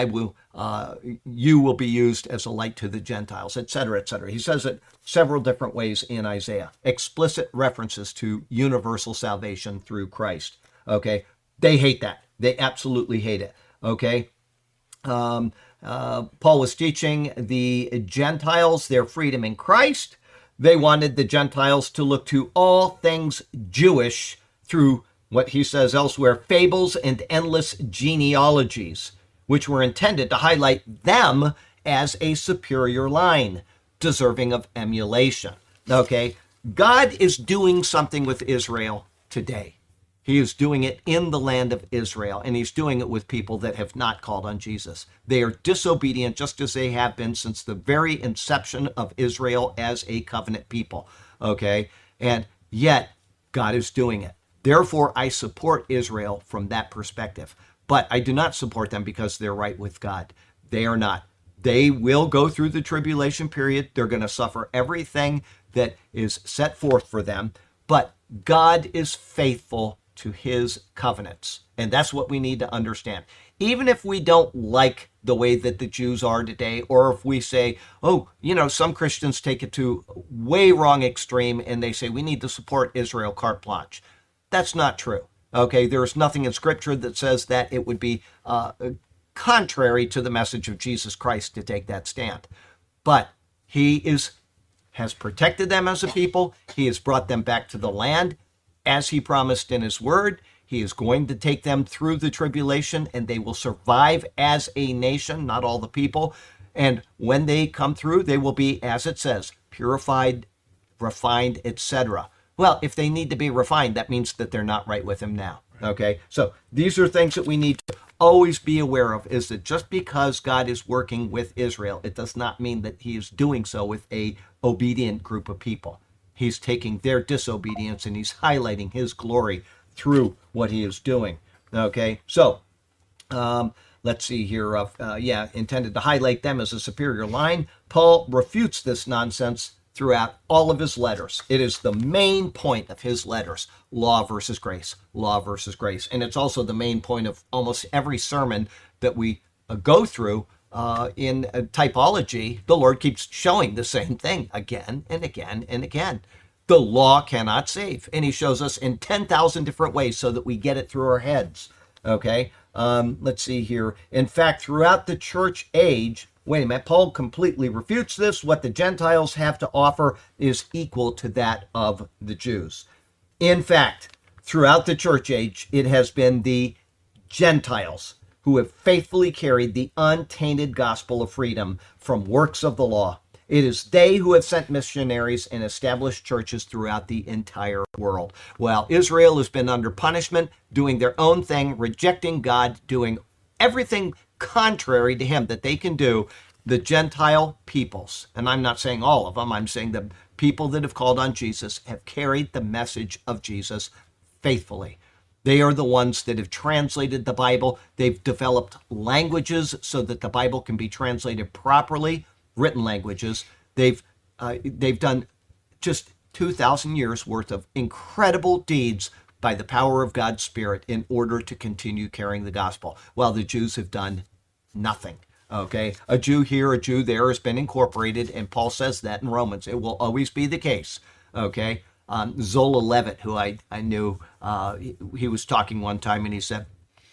You will be used as a light to the Gentiles, etc., etc. He says it several different ways in Isaiah. Explicit references to universal salvation through Christ. Okay. They hate that. They absolutely hate it. Okay. Paul was teaching the Gentiles their freedom in Christ. They wanted the Gentiles to look to all things Jewish through what he says elsewhere, fables and endless genealogies, which were intended to highlight them as a superior line, deserving of emulation. Okay, God is doing something with Israel today. He is doing it in the land of Israel, and he's doing it with people that have not called on Jesus. They are disobedient just as they have been since the very inception of Israel as a covenant people. Okay, and yet God is doing it. Therefore, I support Israel from that perspective. But I do not support them because they're right with God. They are not. They will go through the tribulation period. They're going to suffer everything that is set forth for them. But God is faithful to his covenants. And that's what we need to understand. Even if we don't like the way that the Jews are today, or if we say, oh, some Christians take it to way wrong extreme and they say we need to support Israel carte blanche. That's not true. Okay, there's nothing in Scripture that says that it would be contrary to the message of Jesus Christ to take that stand. But he has protected them as a people. He has brought them back to the land as he promised in his word. He is going to take them through the tribulation, and they will survive as a nation, not all the people. And when they come through, they will be, as it says, purified, refined, etc. Well, if they need to be refined, that means that they're not right with him now. Okay, so these are things that we need to always be aware of, is that just because God is working with Israel, it does not mean that he is doing so with a obedient group of people. He's taking their disobedience and he's highlighting his glory through what he is doing. Okay, so let's see here. Intended to highlight them as a superior line. Paul refutes this nonsense throughout all of his letters. It is the main point of his letters, law versus grace, law versus grace. And it's also the main point of almost every sermon that we go through in typology. The Lord keeps showing the same thing again and again and again. The law cannot save. And he shows us in 10,000 different ways so that we get it through our heads. Okay, let's see here. In fact, throughout the church age, wait a minute, Paul completely refutes this. What the Gentiles have to offer is equal to that of the Jews. In fact, throughout the church age, it has been the Gentiles who have faithfully carried the untainted gospel of freedom from works of the law. It is they who have sent missionaries and established churches throughout the entire world. While Israel has been under punishment, doing their own thing, rejecting God, doing everything contrary to him that they can do, the Gentile peoples, and I'm not saying all of them, I'm saying the people that have called on Jesus have carried the message of Jesus faithfully. They are the ones that have translated the Bible. They've developed languages so that the Bible can be translated properly, written languages. They've done just 2,000 years worth of incredible deeds by the power of God's Spirit in order to continue carrying the gospel, while the Jews have done nothing. Okay, a Jew here, a Jew there has been incorporated, and Paul says that in Romans. It will always be the case. Okay, Zola Levitt, who I knew, he was talking one time, and he said,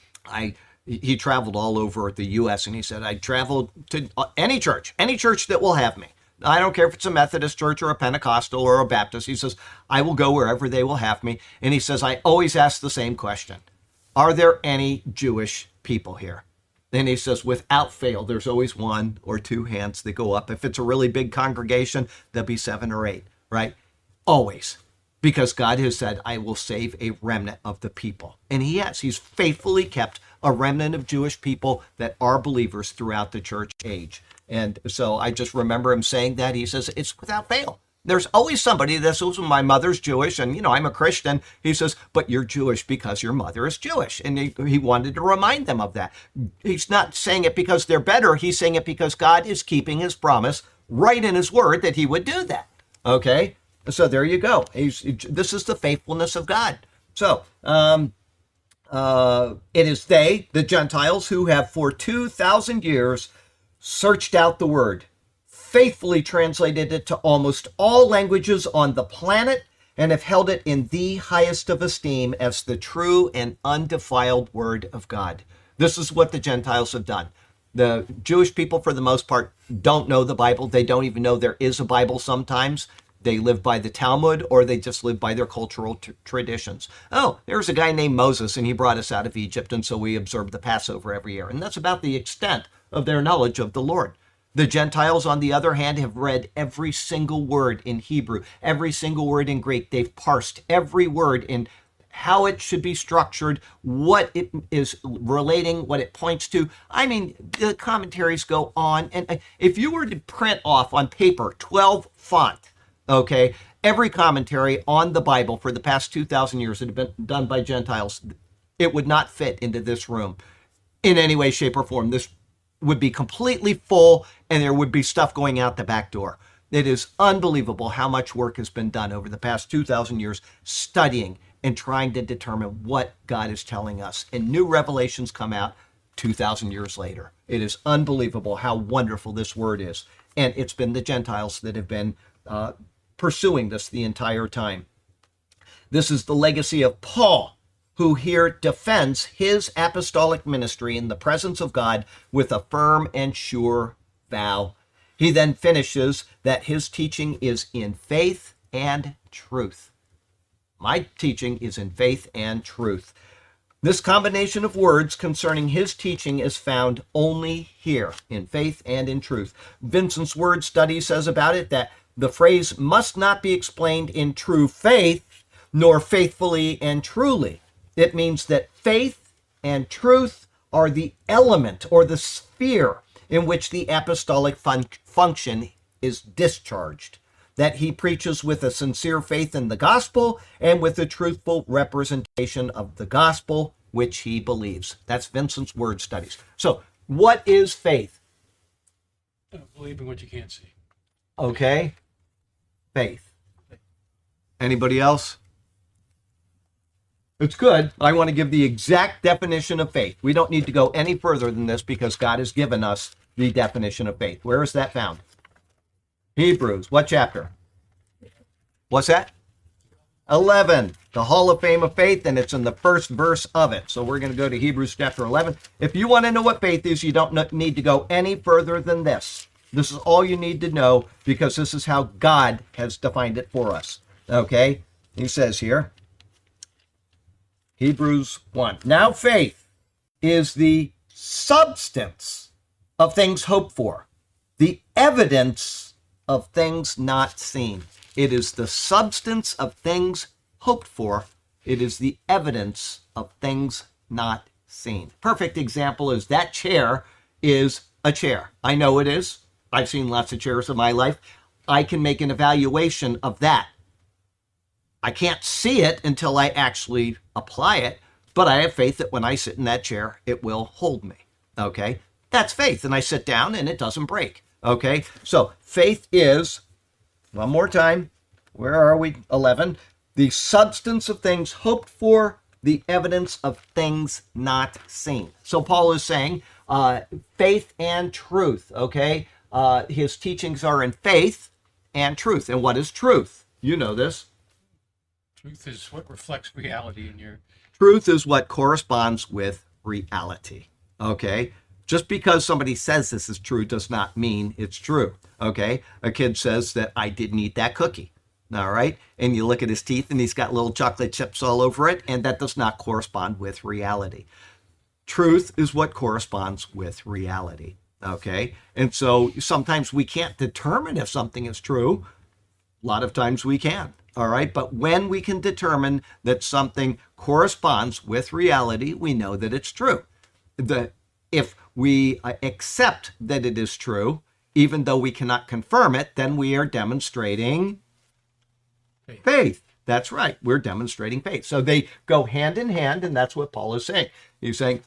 he traveled all over the U.S., and he said, I traveled to any church that will have me. I don't care if it's a Methodist church or a Pentecostal or a Baptist. He says, I will go wherever they will have me. And he says, I always ask the same question. Are there any Jewish people here? Then he says, without fail, there's always one or two hands that go up. If it's a really big congregation, there'll be 7 or 8, right? Always. Because God has said, I will save a remnant of the people. And he has. He's faithfully kept a remnant of Jewish people that are believers throughout the church age. And so I just remember him saying that. He says, it's without fail. There's always somebody that says, my mother's Jewish, and, I'm a Christian. He says, but you're Jewish because your mother is Jewish. And he wanted to remind them of that. He's not saying it because they're better. He's saying it because God is keeping his promise right in his word that he would do that. Okay? So there you go. This is the faithfulness of God. So it is they, the Gentiles, who have for 2,000 years searched out the word, faithfully translated it to almost all languages on the planet, and have held it in the highest of esteem as the true and undefiled word of God. This is what the Gentiles have done. The Jewish people, for the most part, don't know the Bible. They don't even know there is a Bible sometimes. They live by the Talmud, or they just live by their cultural traditions. Oh, there's a guy named Moses, and he brought us out of Egypt, and so we observe the Passover every year. And that's about the extent of their knowledge of the Lord. The Gentiles, on the other hand, have read every single word in Hebrew, every single word in Greek. They've parsed every word in how it should be structured, what it is relating, what it points to. I mean, the commentaries go on. And if you were to print off on paper 12 font, okay, every commentary on the Bible for the past 2,000 years that have been done by Gentiles, it would not fit into this room in any way, shape, or form. This would be completely full and there would be stuff going out the back door. It is unbelievable how much work has been done over the past 2,000 years studying and trying to determine what God is telling us. And new revelations come out 2,000 years later. It is unbelievable how wonderful this word is. And it's been the Gentiles that have been pursuing this the entire time. This is the legacy of Paul, who here defends his apostolic ministry in the presence of God with a firm and sure vow. He then finishes that his teaching is in faith and truth. My teaching is in faith and truth. This combination of words concerning his teaching is found only here, in faith and in truth. Vincent's word study says about it that the phrase must not be explained in true faith, nor faithfully and truly. It means that faith and truth are the element or the sphere in which the apostolic function is discharged, that he preaches with a sincere faith in the gospel and with a truthful representation of the gospel which he believes. That's Vincent's word studies. So, what is faith? Believing what you can't see. Okay. Faith. Anybody else? It's good. I want to give the exact definition of faith. We don't need to go any further than this because God has given us the definition of faith. Where is that found? Hebrews. What chapter? What's that? 11. The Hall of Fame of Faith, and it's in the first verse of it. So we're going to go to Hebrews chapter 11. If you want to know what faith is, you don't need to go any further than this. This is all you need to know because this is how God has defined it for us. Okay? He says here, Hebrews 1. Now faith is the substance of things hoped for, the evidence of things not seen. It is the substance of things hoped for. It is the evidence of things not seen. Perfect example is that chair is a chair. I know it is. I've seen lots of chairs in my life. I can make an evaluation of that. I can't see it until I actually apply it, but I have faith that when I sit in that chair, it will hold me. Okay? That's faith. And I sit down and it doesn't break. Okay? So faith is, one more time, where are we? 11. The substance of things hoped for, the evidence of things not seen. So Paul is saying faith and truth. Okay? His teachings are in faith and truth. And what is truth? You know this. Truth is what reflects reality in your... Truth is what corresponds with reality, okay? Just because somebody says this is true does not mean it's true, okay? A kid says that I didn't eat that cookie, all right? And you look at his teeth and he's got little chocolate chips all over it, and that does not correspond with reality. Truth is what corresponds with reality, okay? And so sometimes we can't determine if something is true. A lot of times we can. All right, but when we can determine that something corresponds with reality, we know that it's true. If we accept that it is true, even though we cannot confirm it, then we are demonstrating faith. That's right. We're demonstrating faith. So they go hand in hand, and that's what Paul is saying. He's saying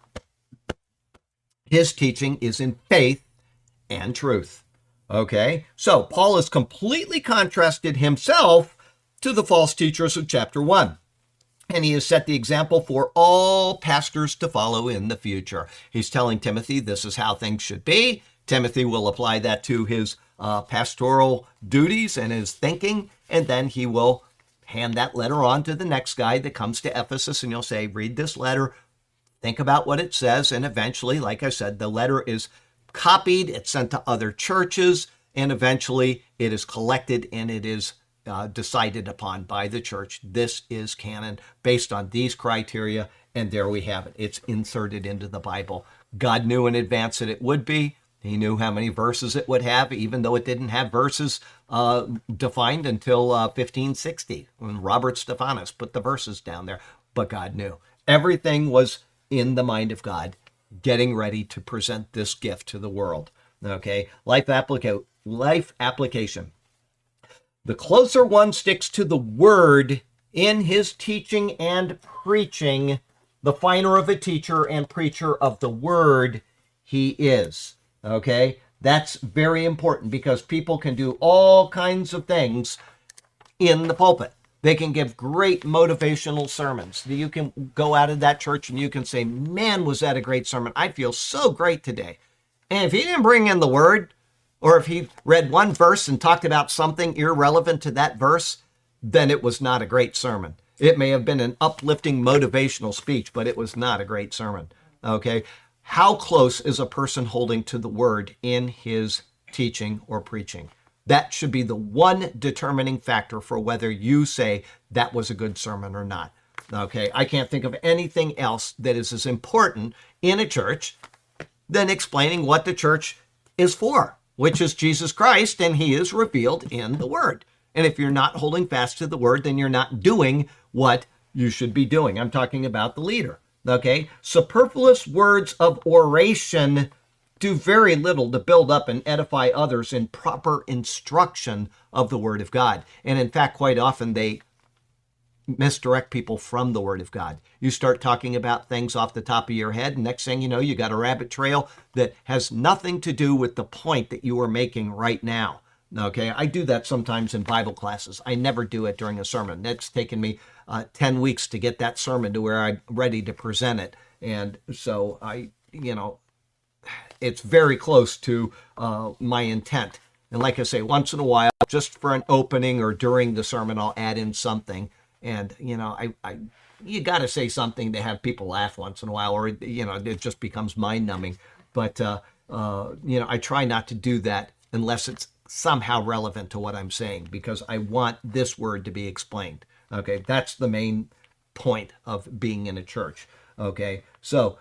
his teaching is in faith and truth. Okay, so Paul has completely contrasted himself to the false teachers of chapter 1. And he has set the example for all pastors to follow in the future. He's telling Timothy this is how things should be. Timothy will apply that to his pastoral duties and his thinking, and then he will hand that letter on to the next guy that comes to Ephesus, and he'll say, read this letter, think about what it says, and eventually, like I said, the letter is copied, it's sent to other churches, and eventually it is collected and it is decided upon by the church. This is canon based on these criteria, and there we have it. It's inserted into the Bible. God knew in advance that it would be. He knew how many verses it would have, even though it didn't have verses defined until 1560, when Robert Stephanus put the verses down there. But God knew. Everything was in the mind of God, getting ready to present this gift to the world. Okay, life application. The closer one sticks to the word in his teaching and preaching, the finer of a teacher and preacher of the word he is. Okay, that's very important because people can do all kinds of things in the pulpit. They can give great motivational sermons. You can go out of that church and you can say, man, was that a great sermon? I feel so great today. And if he didn't bring in the word, or if he read one verse and talked about something irrelevant to that verse, then it was not a great sermon. It may have been an uplifting motivational speech, but it was not a great sermon. Okay? How close is a person holding to the word in his teaching or preaching? That should be the one determining factor for whether you say that was a good sermon or not. Okay, I can't think of anything else that is as important in a church than explaining what the church is for, which is Jesus Christ, and he is revealed in the word. And if you're not holding fast to the word, then you're not doing what you should be doing. I'm talking about the leader. Okay, superfluous words of oration do very little to build up and edify others in proper instruction of the Word of God. And in fact, quite often they misdirect people from the Word of God. You start talking about things off the top of your head, and next thing you know, you got a rabbit trail that has nothing to do with the point that you are making right now. Okay, I do that sometimes in Bible classes. I never do it during a sermon. It's taken me 10 weeks to get that sermon to where I'm ready to present it. And so it's very close to my intent. And like I say, once in a while, just for an opening or during the sermon, I'll add in something. And, you got to say something to have people laugh once in a while, or, it just becomes mind numbing. But, I try not to do that unless it's somehow relevant to what I'm saying, because I want this word to be explained. Okay, that's the main point of being in a church. Okay, so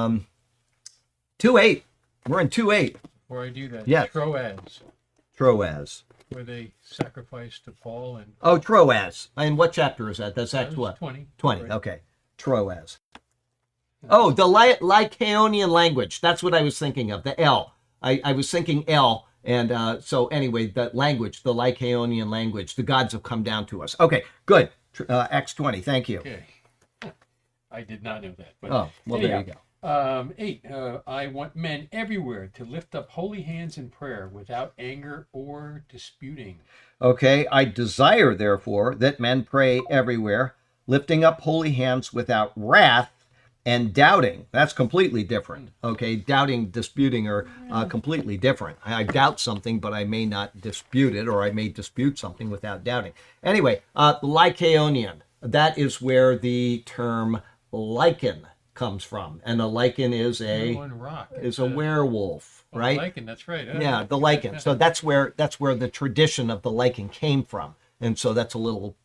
2:8. We're in 2:8. Before I do that, Yeah. Troas, Troas. where they sacrificed to Paul and Oh, Troas. And what chapter is that? That's Acts what? 20. 20. Right. Okay. Troas. Oh, the Lycaonian language. That's what I was thinking of. The L. I was thinking L. And so anyway, that language, the Lycaonian language, the gods have come down to us. Okay, good. Acts 20. Thank you. Okay. I did not know that. But Oh, well, there you go. 8. I want men everywhere to lift up holy hands in prayer without anger or disputing. Okay, I desire, therefore, that men pray everywhere, lifting up holy hands without wrath and doubting. That's completely different. Okay, doubting, disputing are completely different. I doubt something, but I may not dispute it, or I may dispute something without doubting. Anyway, Lycaonian, that is where the term lichen comes from. And a lichen is a werewolf, right? Lichen, that's right. Yeah, the lichen. So that's where the tradition of the lichen came from. And so that's a little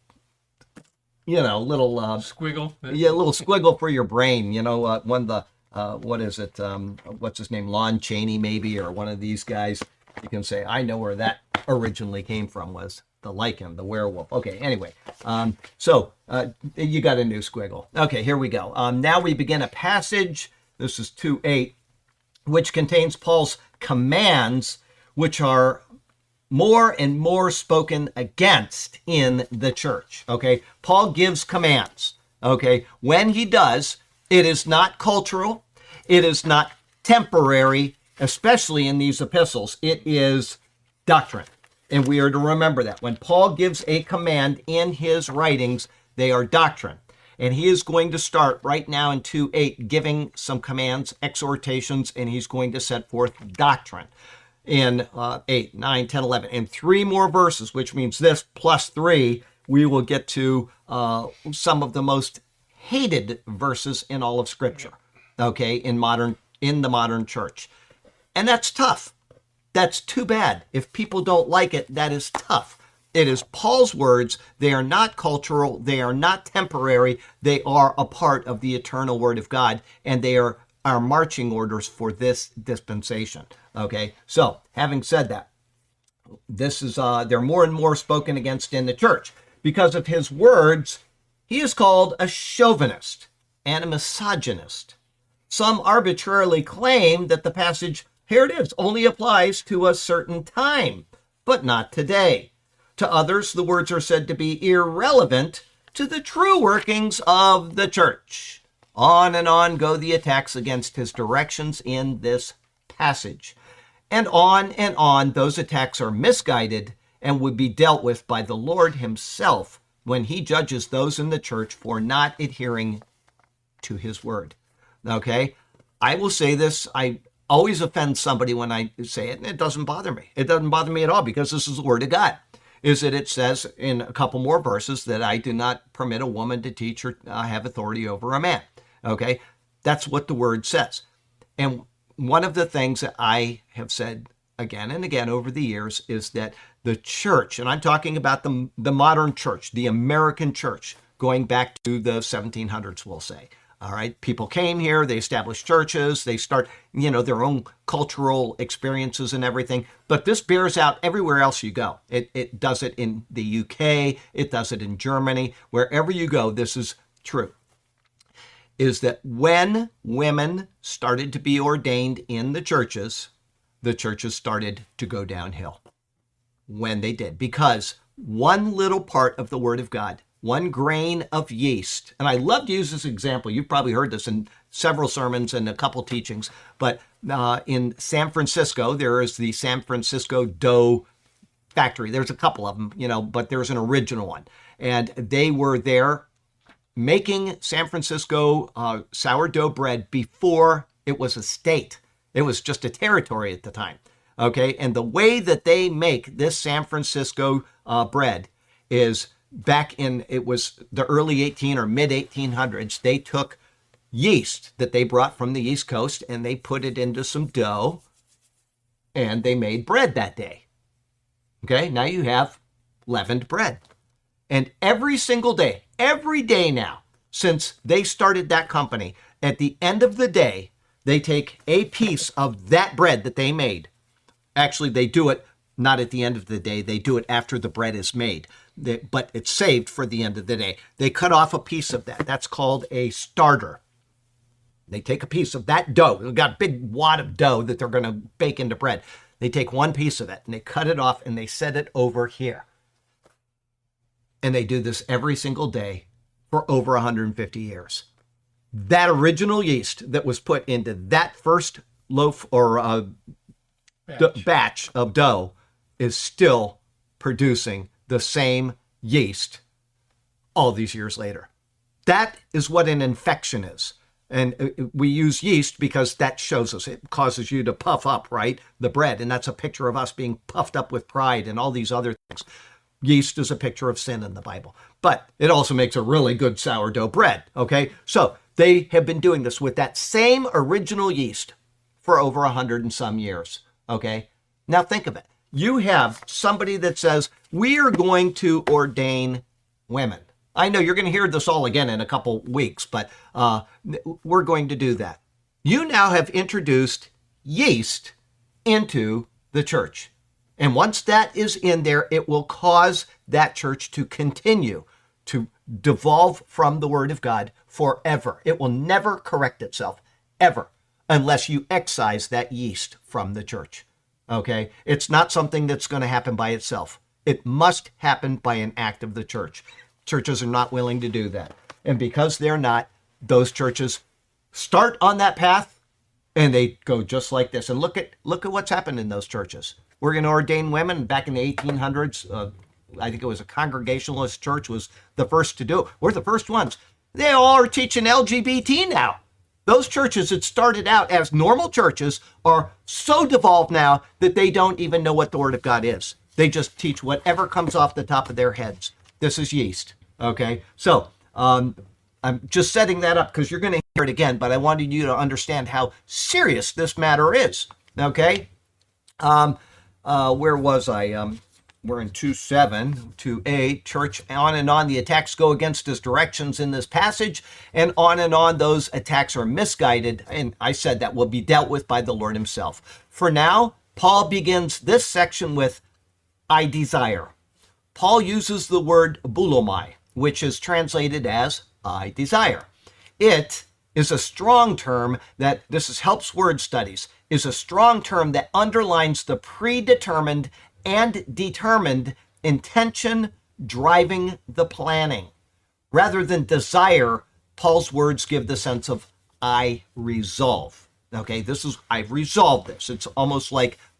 squiggle. Yeah, a little squiggle for your brain. One of the what is it? What's his name? Lon Chaney, maybe, or one of these guys. You can say, I know where that originally came from, was the lichen, the werewolf. Okay, anyway, so you got a new squiggle. Okay, here we go. Now we begin a passage. This is 2:8, which contains Paul's commands, which are more and more spoken against in the church. Okay, Paul gives commands. Okay, when he does, it is not cultural, it is not temporary, especially in these epistles. It is doctrine. And we are to remember that when Paul gives a command in his writings, they are doctrine. And he is going to start right now in 2:8 giving some commands, exhortations, and he's going to set forth doctrine in 8, 9, 10, 11. And 3 more verses, which means this plus 3, we will get to some of the most hated verses in all of Scripture, okay, in the modern church. And that's tough. That's too bad. If people don't like it, that is tough. It is Paul's words. They are not cultural. They are not temporary. They are a part of the eternal Word of God, and they are our marching orders for this dispensation. Okay, so having said that, this is they're more and more spoken against in the church. Because of his words, he is called a chauvinist and a misogynist. Some arbitrarily claim that the passage, here it is, only applies to a certain time, but not today. To others, the words are said to be irrelevant to the true workings of the church. On and on go the attacks against his directions in this passage. and on. Those attacks are misguided and would be dealt with by the Lord himself when he judges those in the church for not adhering to his word. Okay? I will say this. I always offend somebody when I say it, and it doesn't bother me. It doesn't bother me at all because this is the word of God. Is that it says in a couple more verses that I do not permit a woman to teach or have authority over a man. Okay? That's what the word says. And one of the things that I have said again and again over the years is that the church, and I'm talking about the modern church, the American church, going back to the 1700s, we'll say. All right, people came here, they established churches, they start, their own cultural experiences and everything. But this bears out everywhere else you go. It does it in the UK, it does it in Germany, wherever you go, this is true. Is that when women started to be ordained in the churches started to go downhill. When they did, because one little part of the Word of God, one grain of yeast, and I love to use this example. You've probably heard this in several sermons and a couple teachings, but in San Francisco, there is the San Francisco dough factory. There's a couple of them, but there's an original one. And they were there making San Francisco sourdough bread before it was a state. It was just a territory at the time. Okay, and the way that they make this San Francisco bread is it was the early 18 or mid 1800s, they took yeast that they brought from the East Coast and they put it into some dough and they made bread that day. Okay, now you have leavened bread. And every single day, every day now, since they started that company, at the end of the day, they take a piece of that bread that they made. Actually, they do it not at the end of the day. They do it after the bread is made, but it's saved for the end of the day. They cut off a piece of that. That's called a starter. They take a piece of that dough. They've got a big wad of dough that they're going to bake into bread. They take one piece of it and they cut it off and they set it over here. And they do this every single day for over 150 years. That original yeast that was put into that first loaf or batch of dough is still producing the same yeast all these years later. That is what an infection is. And we use yeast because that shows us, it causes you to puff up, right? The bread. And that's a picture of us being puffed up with pride and all these other things. Yeast is a picture of sin in the Bible. But it also makes a really good sourdough bread, okay? So they have been doing this with that same original yeast for over 100 and some years, okay? Now think of it. You have somebody that says, we are going to ordain women. I know you're going to hear this all again in a couple weeks, but we're going to do that. You now have introduced yeast into the church. And once that is in there, it will cause that church to continue to devolve from the Word of God forever. It will never correct itself, ever, unless you excise that yeast from the church. Okay? It's not something that's going to happen by itself. It must happen by an act of the church. Churches are not willing to do that. And because they're not, those churches start on that path and they go just like this. And look at what's happened in those churches. We're going to ordain women. Back in the 1800s, I think it was a Congregationalist church was the first to do it. We're the first ones. They all are teaching LGBT now. Those churches that started out as normal churches are so devolved now that they don't even know what the Word of God is. They just teach whatever comes off the top of their heads. This is yeast, okay? So I'm just setting that up because you're going to hear it again, but I wanted you to understand how serious this matter is, okay? Where was I? We're in 2:7, 2:8, church, on and on. The attacks go against his directions in this passage, and on those attacks are misguided, and I said that will be dealt with by the Lord himself. For now, Paul begins this section with, I desire. Paul uses the word boulomai, which is translated as I desire. It is a strong term that, this is Helps Word Studies, is a strong term that underlines the predetermined and determined intention driving the planning. Rather than desire, Paul's words give the sense of I resolve. Okay, this is, I've resolved this. It's almost like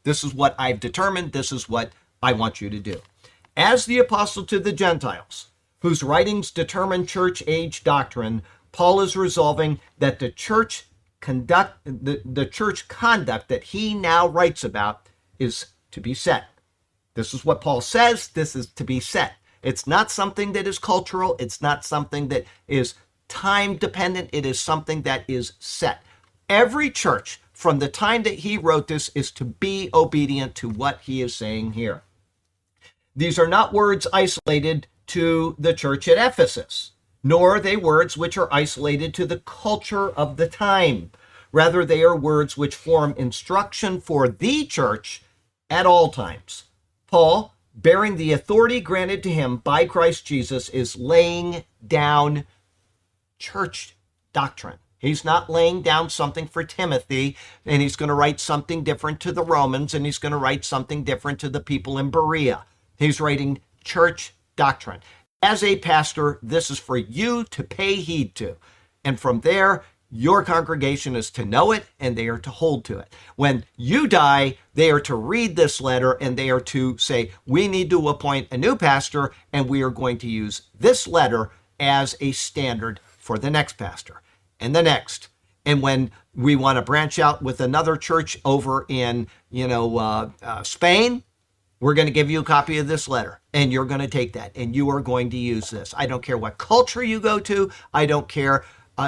This is what I've determined. This is what I want you to do. As the apostle to the Gentiles, whose writings determine church age doctrine, Paul is resolving that the church conduct that he now writes about is to be set. This is what Paul says. This is to be set. It's not something that is cultural. It's not something that is time dependent. It is something that is set. Every church from the time that he wrote this is to be obedient to what he is saying here. These are not words isolated to the church at Ephesus, nor are they words which are isolated to the culture of the time. Rather, they are words which form instruction for the church at all times. Paul, bearing the authority granted to him by Christ Jesus, is laying down church doctrine. He's not laying down something for Timothy, and he's going to write something different to the Romans, and he's going to write something different to the people in Berea. He's writing church doctrine. As a pastor, this is for you to pay heed to. And from there, your congregation is to know it, and they are to hold to it. When you die, they are to read this letter, and they are to say, we need to appoint a new pastor, and we are going to use this letter as a standard for the next pastor and the next. And when we want to branch out with another church over in, Spain, we're going to give you a copy of this letter, and you're going to take that, and you are going to use this. I don't care what culture you go to. I don't care.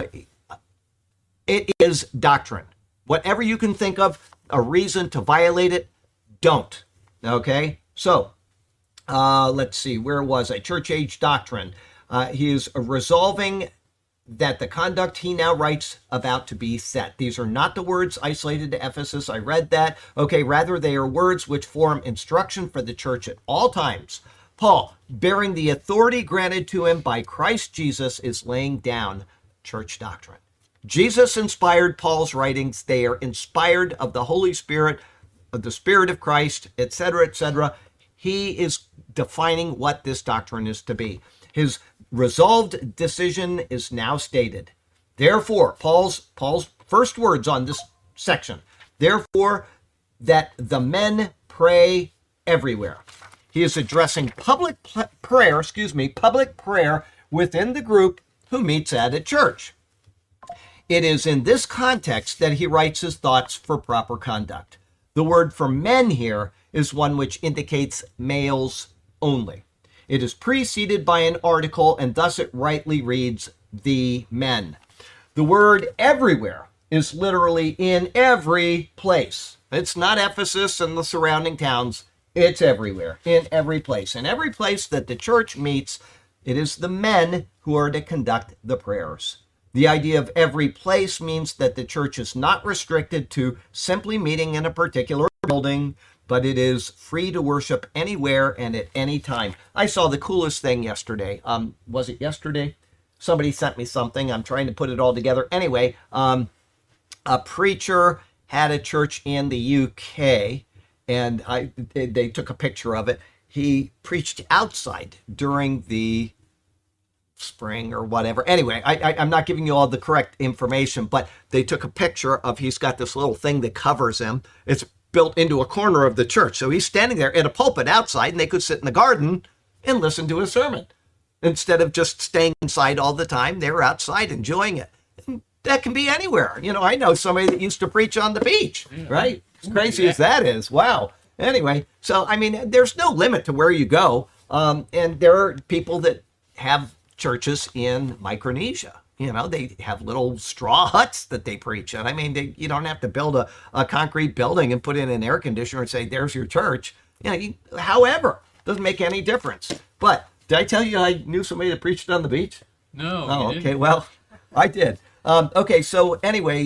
It is doctrine. Whatever you can think of, a reason to violate it, don't. Okay? So, let's see. Where was I? Church age doctrine. He is resolving that the conduct he now writes about to be set. These are not the words isolated to Ephesus. I read that. Okay, rather they are words which form instruction for the church at all times. Paul, bearing the authority granted to him by Christ Jesus, is laying down church doctrine. Jesus inspired Paul's writings. They are inspired of the Holy Spirit, of the Spirit of Christ, etc., etc. He is defining what this doctrine is to be. His resolved decision is now stated. Therefore, Paul's first words on this section, therefore, that the men pray everywhere. He is addressing public prayer within the group who meets at a church. It is in this context that he writes his thoughts for proper conduct. The word for men here is one which indicates males only. It is preceded by an article, and thus it rightly reads, the men. The word everywhere is literally in every place. It's not Ephesus and the surrounding towns. It's everywhere, in every place. In every place that the church meets, it is the men who are to conduct the prayers. The idea of every place means that the church is not restricted to simply meeting in a particular building, but it is free to worship anywhere and at any time. I saw the coolest thing yesterday. Was it yesterday? Somebody sent me something. I'm trying to put it all together. Anyway, a preacher had a church in the UK, and they took a picture of it. He preached outside during the spring or whatever. Anyway, I'm not giving you all the correct information, but they took a picture of, he's got this little thing that covers him. It's built into a corner of the church. So he's standing there in a pulpit outside, and they could sit in the garden and listen to a sermon. Instead of just staying inside all the time, they were outside enjoying it. And that can be anywhere. I know somebody that used to preach on the beach, right? As crazy as that is. Wow. Anyway, so, there's no limit to where you go. And there are people that have churches in Micronesia. They have little straw huts that they preach in. You don't have to build a concrete building and put in an air conditioner and say, there's your church. However, doesn't make any difference. But did I tell you I knew somebody that preached on the beach? No. Oh, okay. Well, I did. Okay. So anyway,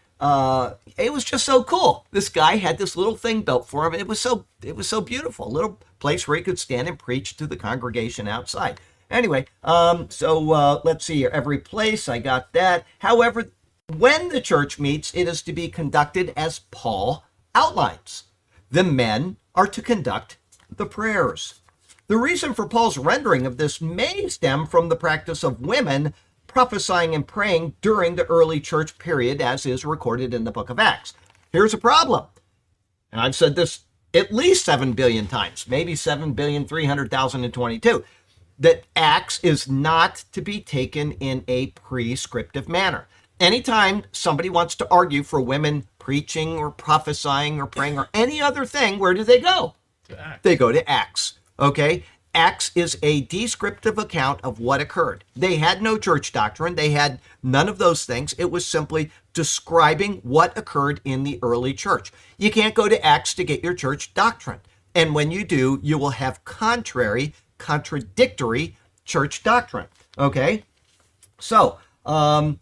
it was just so cool. This guy had this little thing built for him. It was so beautiful. A little place where he could stand and preach to the congregation outside. Anyway, so let's see here. Every place, I got that. However, when the church meets, it is to be conducted as Paul outlines. The men are to conduct the prayers. The reason for Paul's rendering of this may stem from the practice of women prophesying and praying during the early church period, as is recorded in the book of Acts. Here's a problem. and I've said this at least 7 billion times, maybe 7,300,022, that Acts is not to be taken in a prescriptive manner. Anytime somebody wants to argue for women preaching or prophesying or praying or any other thing, where do they go? They go to Acts, okay? Acts is a descriptive account of what occurred. They had no church doctrine. They had none of those things. It was simply describing what occurred in the early church. You can't go to Acts to get your church doctrine. And when you do, you will have contradictory church doctrine, okay? So, from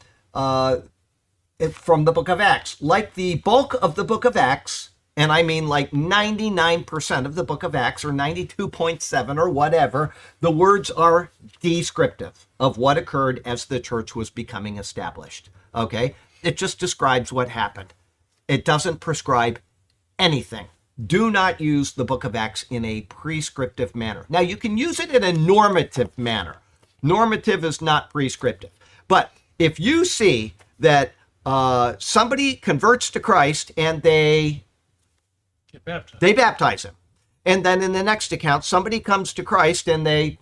the book of Acts, like the bulk of the book of Acts, and I mean like 99% of the book of Acts, or 92.7 or whatever, the words are descriptive of what occurred as the church was becoming established, okay? It just describes what happened. It doesn't prescribe anything. Do not use the book of Acts in a prescriptive manner. Now, you can use it in a normative manner. Normative is not prescriptive. But if you see that somebody converts to Christ and they baptize him, and then in the next account, somebody comes to Christ and they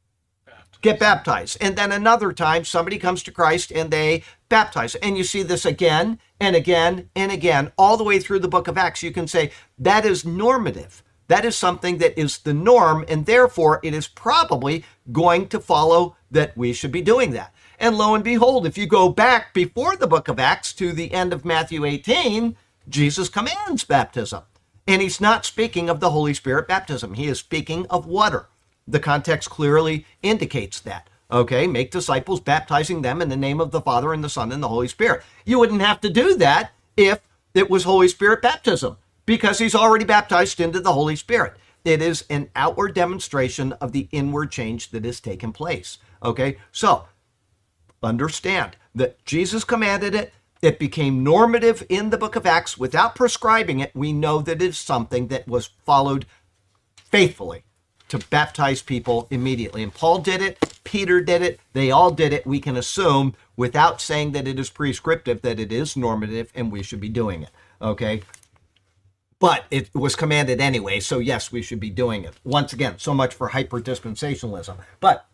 get baptized, and then another time somebody comes to Christ and they baptize, and you see this again and again and again all the way through the book of Acts, you can say that is normative. That is something that is the norm, and therefore it is probably going to follow that we should be doing that. And lo and behold, if you go back before the book of Acts to the end of Matthew 18, Jesus commands baptism. And he's not speaking of the Holy Spirit baptism. He is speaking of water. The context clearly indicates that. Okay, make disciples, baptizing them in the name of the Father and the Son and the Holy Spirit. You wouldn't have to do that if it was Holy Spirit baptism, because he's already baptized into the Holy Spirit. It is an outward demonstration of the inward change that has taken place. Okay, so understand that Jesus commanded it. It became normative in the book of Acts without prescribing it. We know that it is something that was followed faithfully to baptize people immediately. And Paul did it. Peter did it. They all did it. We can assume without saying that it is prescriptive that it is normative and we should be doing it. Okay. But it was commanded anyway. So yes, we should be doing it. Once again, so much for hyper-dispensationalism. But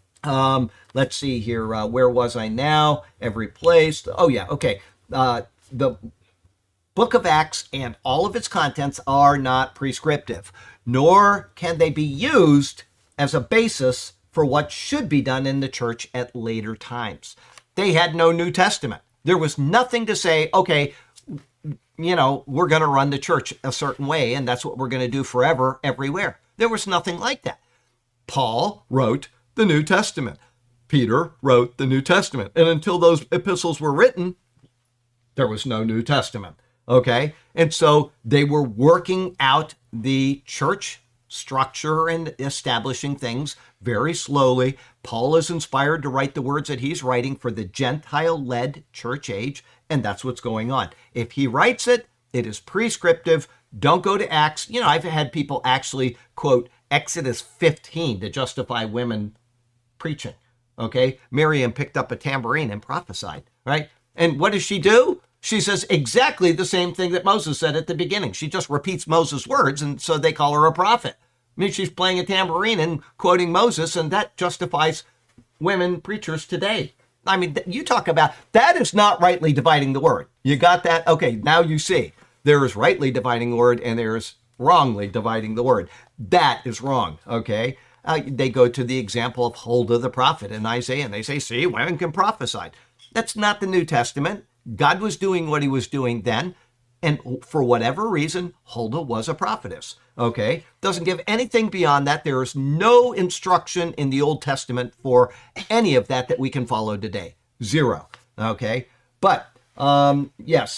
let's see here. Where was I now? Every place. Oh, yeah. Okay. The book of Acts and all of its contents are not prescriptive, nor can they be used as a basis for what should be done in the church at later times. They had no New Testament. There was nothing to say, okay, you know, we're going to run the church a certain way, and that's what we're going to do forever, everywhere. There was nothing like that. Paul wrote the New Testament. Peter wrote the New Testament. And until those epistles were written, there was no New Testament. Okay? And so they were working out the church structure and establishing things very slowly. Paul is inspired to write the words that he's writing for the Gentile-led church age, and that's what's going on. If he writes it, it is prescriptive. Don't go to Acts. You know, I've had people actually quote Exodus 15 to justify women preaching. Okay, Miriam picked up a tambourine and prophesied, right? And what does she do? She says exactly the same thing that Moses said at the beginning. She just repeats Moses' words, and so they call her a prophet. I mean, she's playing a tambourine and quoting Moses, and that justifies women preachers today. I mean, you talk about, that is not rightly dividing the word. You got that? Okay, now you see. There is rightly dividing the word, and there is wrongly dividing the word. That is wrong, okay? They go to the example of Huldah the prophet in Isaiah, and they say, see, women can prophesy. That's not the New Testament. God was doing what he was doing then, and for whatever reason, Huldah was a prophetess, okay? Doesn't give anything beyond that. There is no instruction in the Old Testament for any of that we can follow today. Zero, okay? But, yes,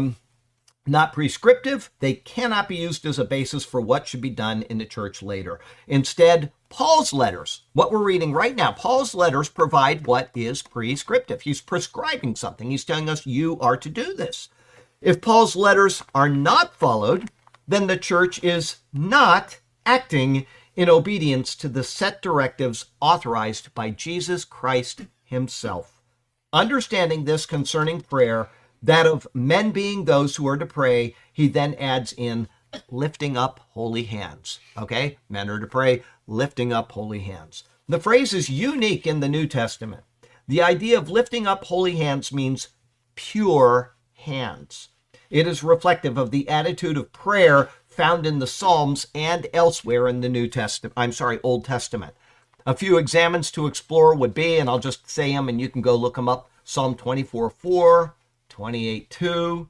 not prescriptive. They cannot be used as a basis for what should be done in the church later. Instead, Paul's letters, what we're reading right now, Paul's letters provide what is prescriptive. He's prescribing something. He's telling us you are to do this. If Paul's letters are not followed, then the church is not acting in obedience to the set directives authorized by Jesus Christ himself. Understanding this concerning prayer, that of men being those who are to pray, he then adds in lifting up holy hands. Okay? Men are to pray, lifting up holy hands. The phrase is unique in the New Testament. The idea of lifting up holy hands means pure hands. It is reflective of the attitude of prayer found in the Psalms and elsewhere in the Old Testament. A few examines to explore would be, and I'll just say them and you can go look them up, Psalm 24:4, 28:2,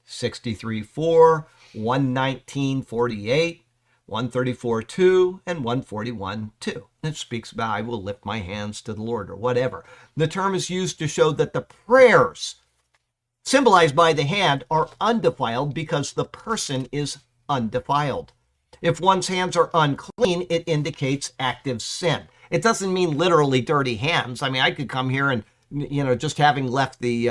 63:4, 119:48, 134:2, and 141:2. It speaks about, I will lift my hands to the Lord, or whatever. The term is used to show that the prayers symbolized by the hand are undefiled because the person is undefiled. If one's hands are unclean, it indicates active sin. It doesn't mean literally dirty hands. I mean, I could come here and, just having left the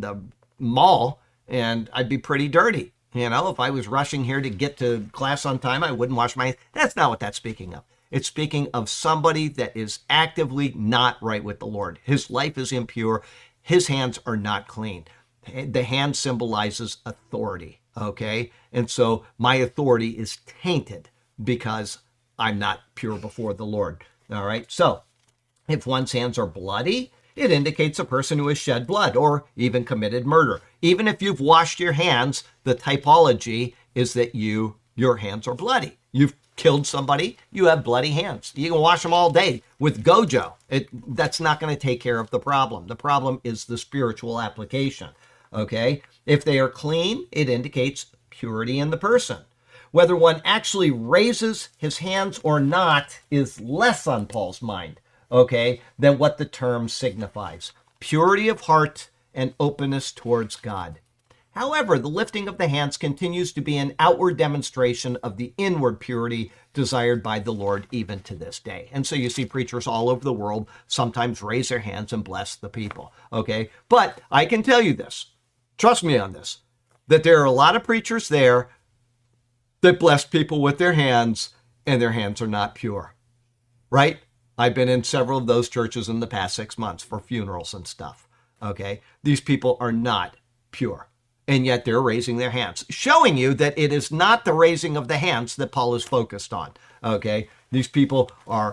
mall, and I'd be pretty dirty. If I was rushing here to get to class on time, I wouldn't wash my hands. That's not what that's speaking of. It's speaking of somebody that is actively not right with the Lord. His life is impure. His hands are not clean. The hand symbolizes authority, okay? And so my authority is tainted because I'm not pure before the Lord, all right? So if one's hands are bloody, it indicates a person who has shed blood or even committed murder. Even if you've washed your hands, the typology is that your hands are bloody. You've killed somebody, you have bloody hands. You can wash them all day with Gojo. That's not going to take care of the problem. The problem is the spiritual application, okay? If they are clean, it indicates purity in the person. Whether one actually raises his hands or not is less on Paul's mind, okay, than what the term signifies. Purity of heart and openness towards God. However, the lifting of the hands continues to be an outward demonstration of the inward purity desired by the Lord even to this day. And so you see preachers all over the world sometimes raise their hands and bless the people, okay? But I can tell you this, trust me on this, that there are a lot of preachers there that bless people with their hands and their hands are not pure, right? I've been in several of those churches in the past 6 months for funerals and stuff, okay? These people are not pure. And yet they're raising their hands, showing you that it is not the raising of the hands that Paul is focused on, okay? These people are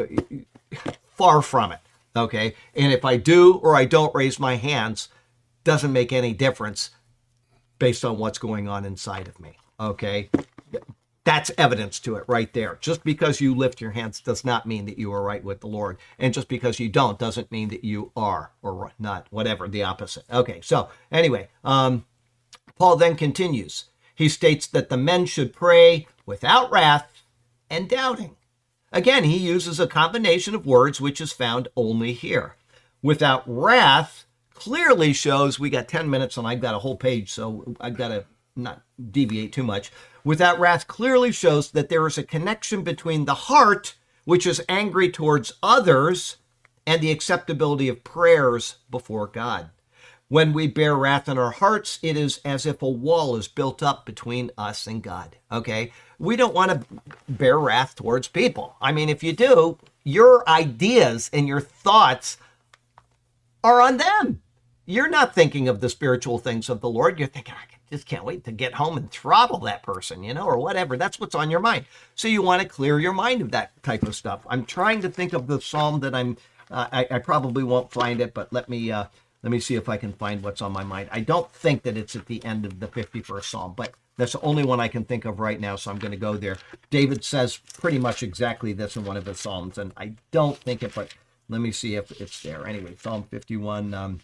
far from it, okay? And if I do or I don't raise my hands, doesn't make any difference based on what's going on inside of me, okay? That's evidence to it right there. Just because you lift your hands does not mean that you are right with the Lord. And just because you don't doesn't mean that you are or not, whatever, the opposite. Okay, so anyway, Paul then continues. He states that the men should pray without wrath and doubting. Again, he uses a combination of words which is found only here. Without wrath clearly shows, we got 10 minutes and I've got a whole page, so I've got to not deviate too much. Without wrath clearly shows that there is a connection between the heart, which is angry towards others, and the acceptability of prayers before God. When we bear wrath in our hearts, it is as if a wall is built up between us and God, okay? We don't want to bear wrath towards people. I mean, if you do, your ideas and your thoughts are on them. You're not thinking of the spiritual things of the Lord. You're thinking, I just can't wait to get home and throttle that person, or whatever. That's what's on your mind. So you want to clear your mind of that type of stuff. I'm trying to think of the psalm that I probably won't find it, but let me see if I can find what's on my mind. I don't think that it's at the end of the 51st Psalm, but that's the only one I can think of right now, so I'm going to go there. David says pretty much exactly this in one of his Psalms, and I don't think it, but let me see if it's there. Anyway, Psalm 51,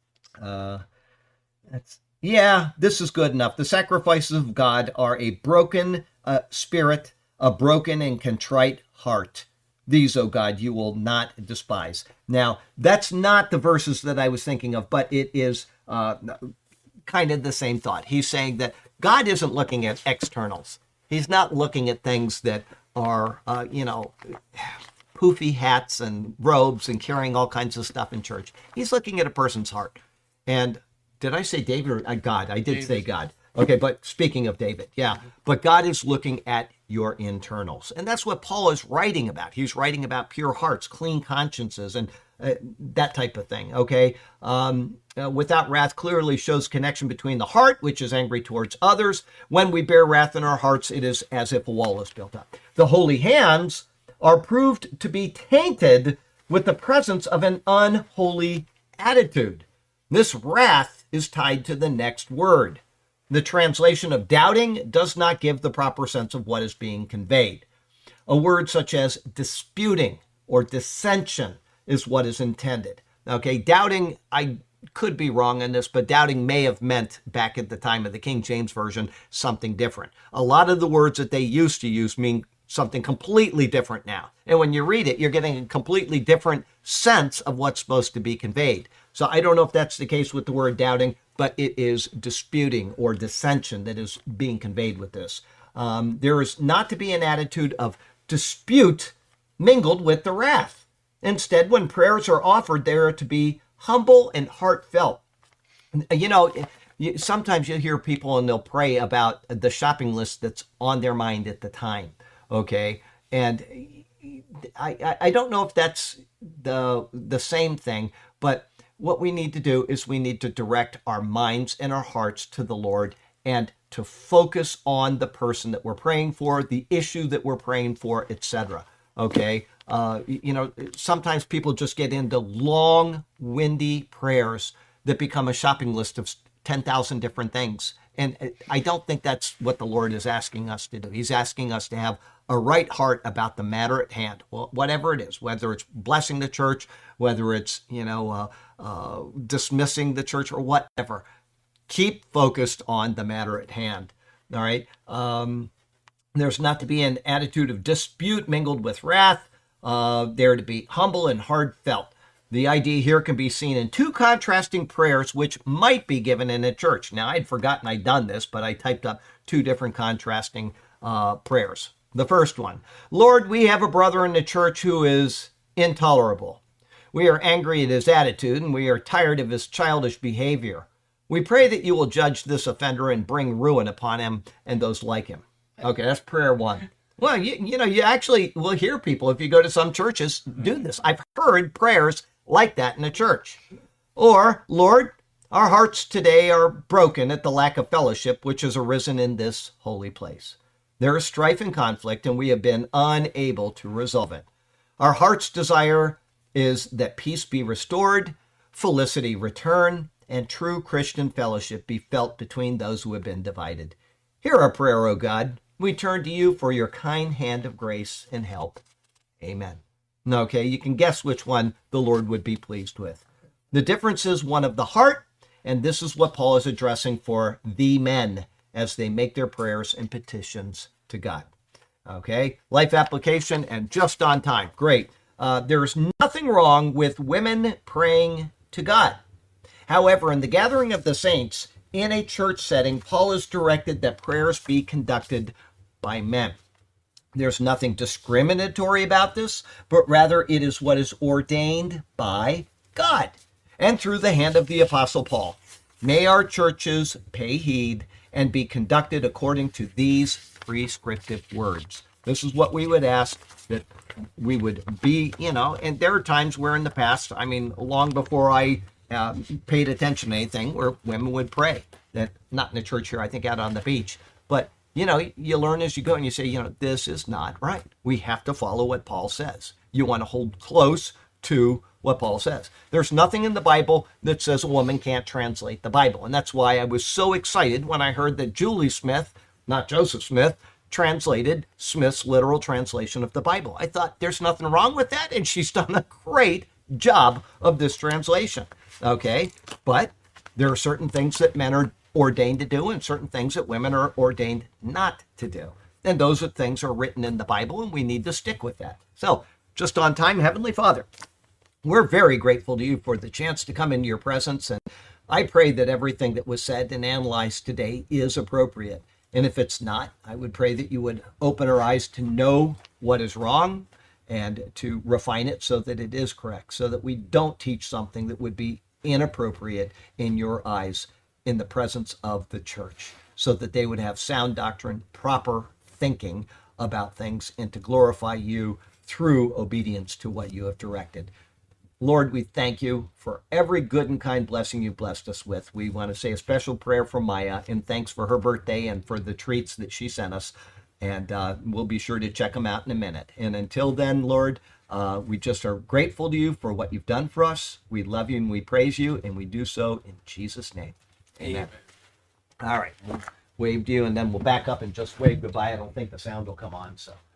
this is good enough. The sacrifices of God are a broken spirit, a broken and contrite heart. These, O God, you will not despise. Now, that's not the verses that I was thinking of, but it is kind of the same thought. He's saying that God isn't looking at externals. He's not looking at things that are, poofy hats and robes and carrying all kinds of stuff in church. He's looking at a person's heart. And did I say David or God? I did say God. Okay, but speaking of David, yeah. But God is looking at your internals. And that's what Paul is writing about. He's writing about pure hearts, clean consciences, and that type of thing. Okay. Without wrath clearly shows connection between the heart, which is angry towards others. When we bear wrath in our hearts, it is as if a wall is built up. The holy hands are proved to be tainted with the presence of an unholy attitude. This wrath is tied to the next word. The translation of doubting does not give the proper sense of what is being conveyed. A word such as disputing or dissension is what is intended. Okay, doubting, I could be wrong on this, but doubting may have meant back at the time of the King James Version something different. A lot of the words that they used to use mean something completely different now. And when you read it, you're getting a completely different sense of what's supposed to be conveyed. So I don't know if that's the case with the word doubting, but it is disputing or dissension that is being conveyed with this. There is not to be an attitude of dispute mingled with the wrath. Instead, when prayers are offered, they are to be humble and heartfelt. You know, sometimes you'll hear people and they'll pray about the shopping list that's on their mind at the time. Okay. And I don't know if that's the same thing, but what we need to do is we need to direct our minds and our hearts to the Lord and to focus on the person that we're praying for, the issue that we're praying for, etc. Okay. You know, sometimes people just get into long, windy prayers that become a shopping list of 10,000 different things. And I don't think that's what the Lord is asking us to do. He's asking us to have a right heart about the matter at hand, well, whatever it is, whether it's blessing the church, whether it's, dismissing the church or whatever. Keep focused on the matter at hand. All right. There's not to be an attitude of dispute mingled with wrath. They're to be humble and heartfelt. The idea here can be seen in two contrasting prayers which might be given in a church. Now, I'd forgotten I'd done this, but I typed up two different contrasting prayers. The first one, Lord, we have a brother in the church who is intolerable. We are angry at his attitude, and we are tired of his childish behavior. We pray that you will judge this offender and bring ruin upon him and those like him. Okay, that's prayer one. Well, you actually will hear people, if you go to some churches, do this. I've heard prayers like that in a church. Or, Lord, our hearts today are broken at the lack of fellowship which has arisen in this holy place. There is strife and conflict, and we have been unable to resolve it. Our heart's desire is that peace be restored, felicity return, and true Christian fellowship be felt between those who have been divided. Hear our prayer, O God. We turn to you for your kind hand of grace and help. Amen. Okay, you can guess which one the Lord would be pleased with. The difference is one of the heart, and this is what Paul is addressing for the men as they make their prayers and petitions to God. Okay, life application and just on time. Great. There's nothing wrong with women praying to God. However, in the gathering of the saints, in a church setting, Paul is directed that prayers be conducted by men. There's nothing discriminatory about this, but rather it is what is ordained by God and through the hand of the Apostle Paul. May our churches pay heed and be conducted according to these prescriptive words. This is what we would ask, that we would be, and there are times where in the past, long before I paid attention to anything, where women would pray. That not in the church here, I think out on the beach. But, you learn as you go and you say, this is not right. We have to follow what Paul says. You want to hold close to what Paul says. There's nothing in the Bible that says a woman can't translate the Bible. And that's why I was so excited when I heard that Julie Smith, not Joseph Smith, translated Smith's literal translation of the Bible. I thought there's nothing wrong with that. And she's done a great job of this translation. Okay. But there are certain things that men are ordained to do and certain things that women are ordained not to do. And those things are written in the Bible, and we need to stick with that. So, just on time, Heavenly Father, we're very grateful to you for the chance to come into your presence. And I pray that everything that was said and analyzed today is appropriate. And if it's not, I would pray that you would open our eyes to know what is wrong and to refine it so that it is correct, so that we don't teach something that would be inappropriate in your eyes in the presence of the church, so that they would have sound doctrine, proper thinking about things, and to glorify you through obedience to what you have directed. Lord, we thank you for every good and kind blessing you blessed us with. We want to say a special prayer for Maya and thanks for her birthday and for the treats that she sent us. And we'll be sure to check them out in a minute. And until then, Lord, we just are grateful to you for what you've done for us. We love you and we praise you, and we do so in Jesus' name. Amen. All right. We'll wave to you, and then we'll back up and just wave goodbye. I don't think the sound will come on, so.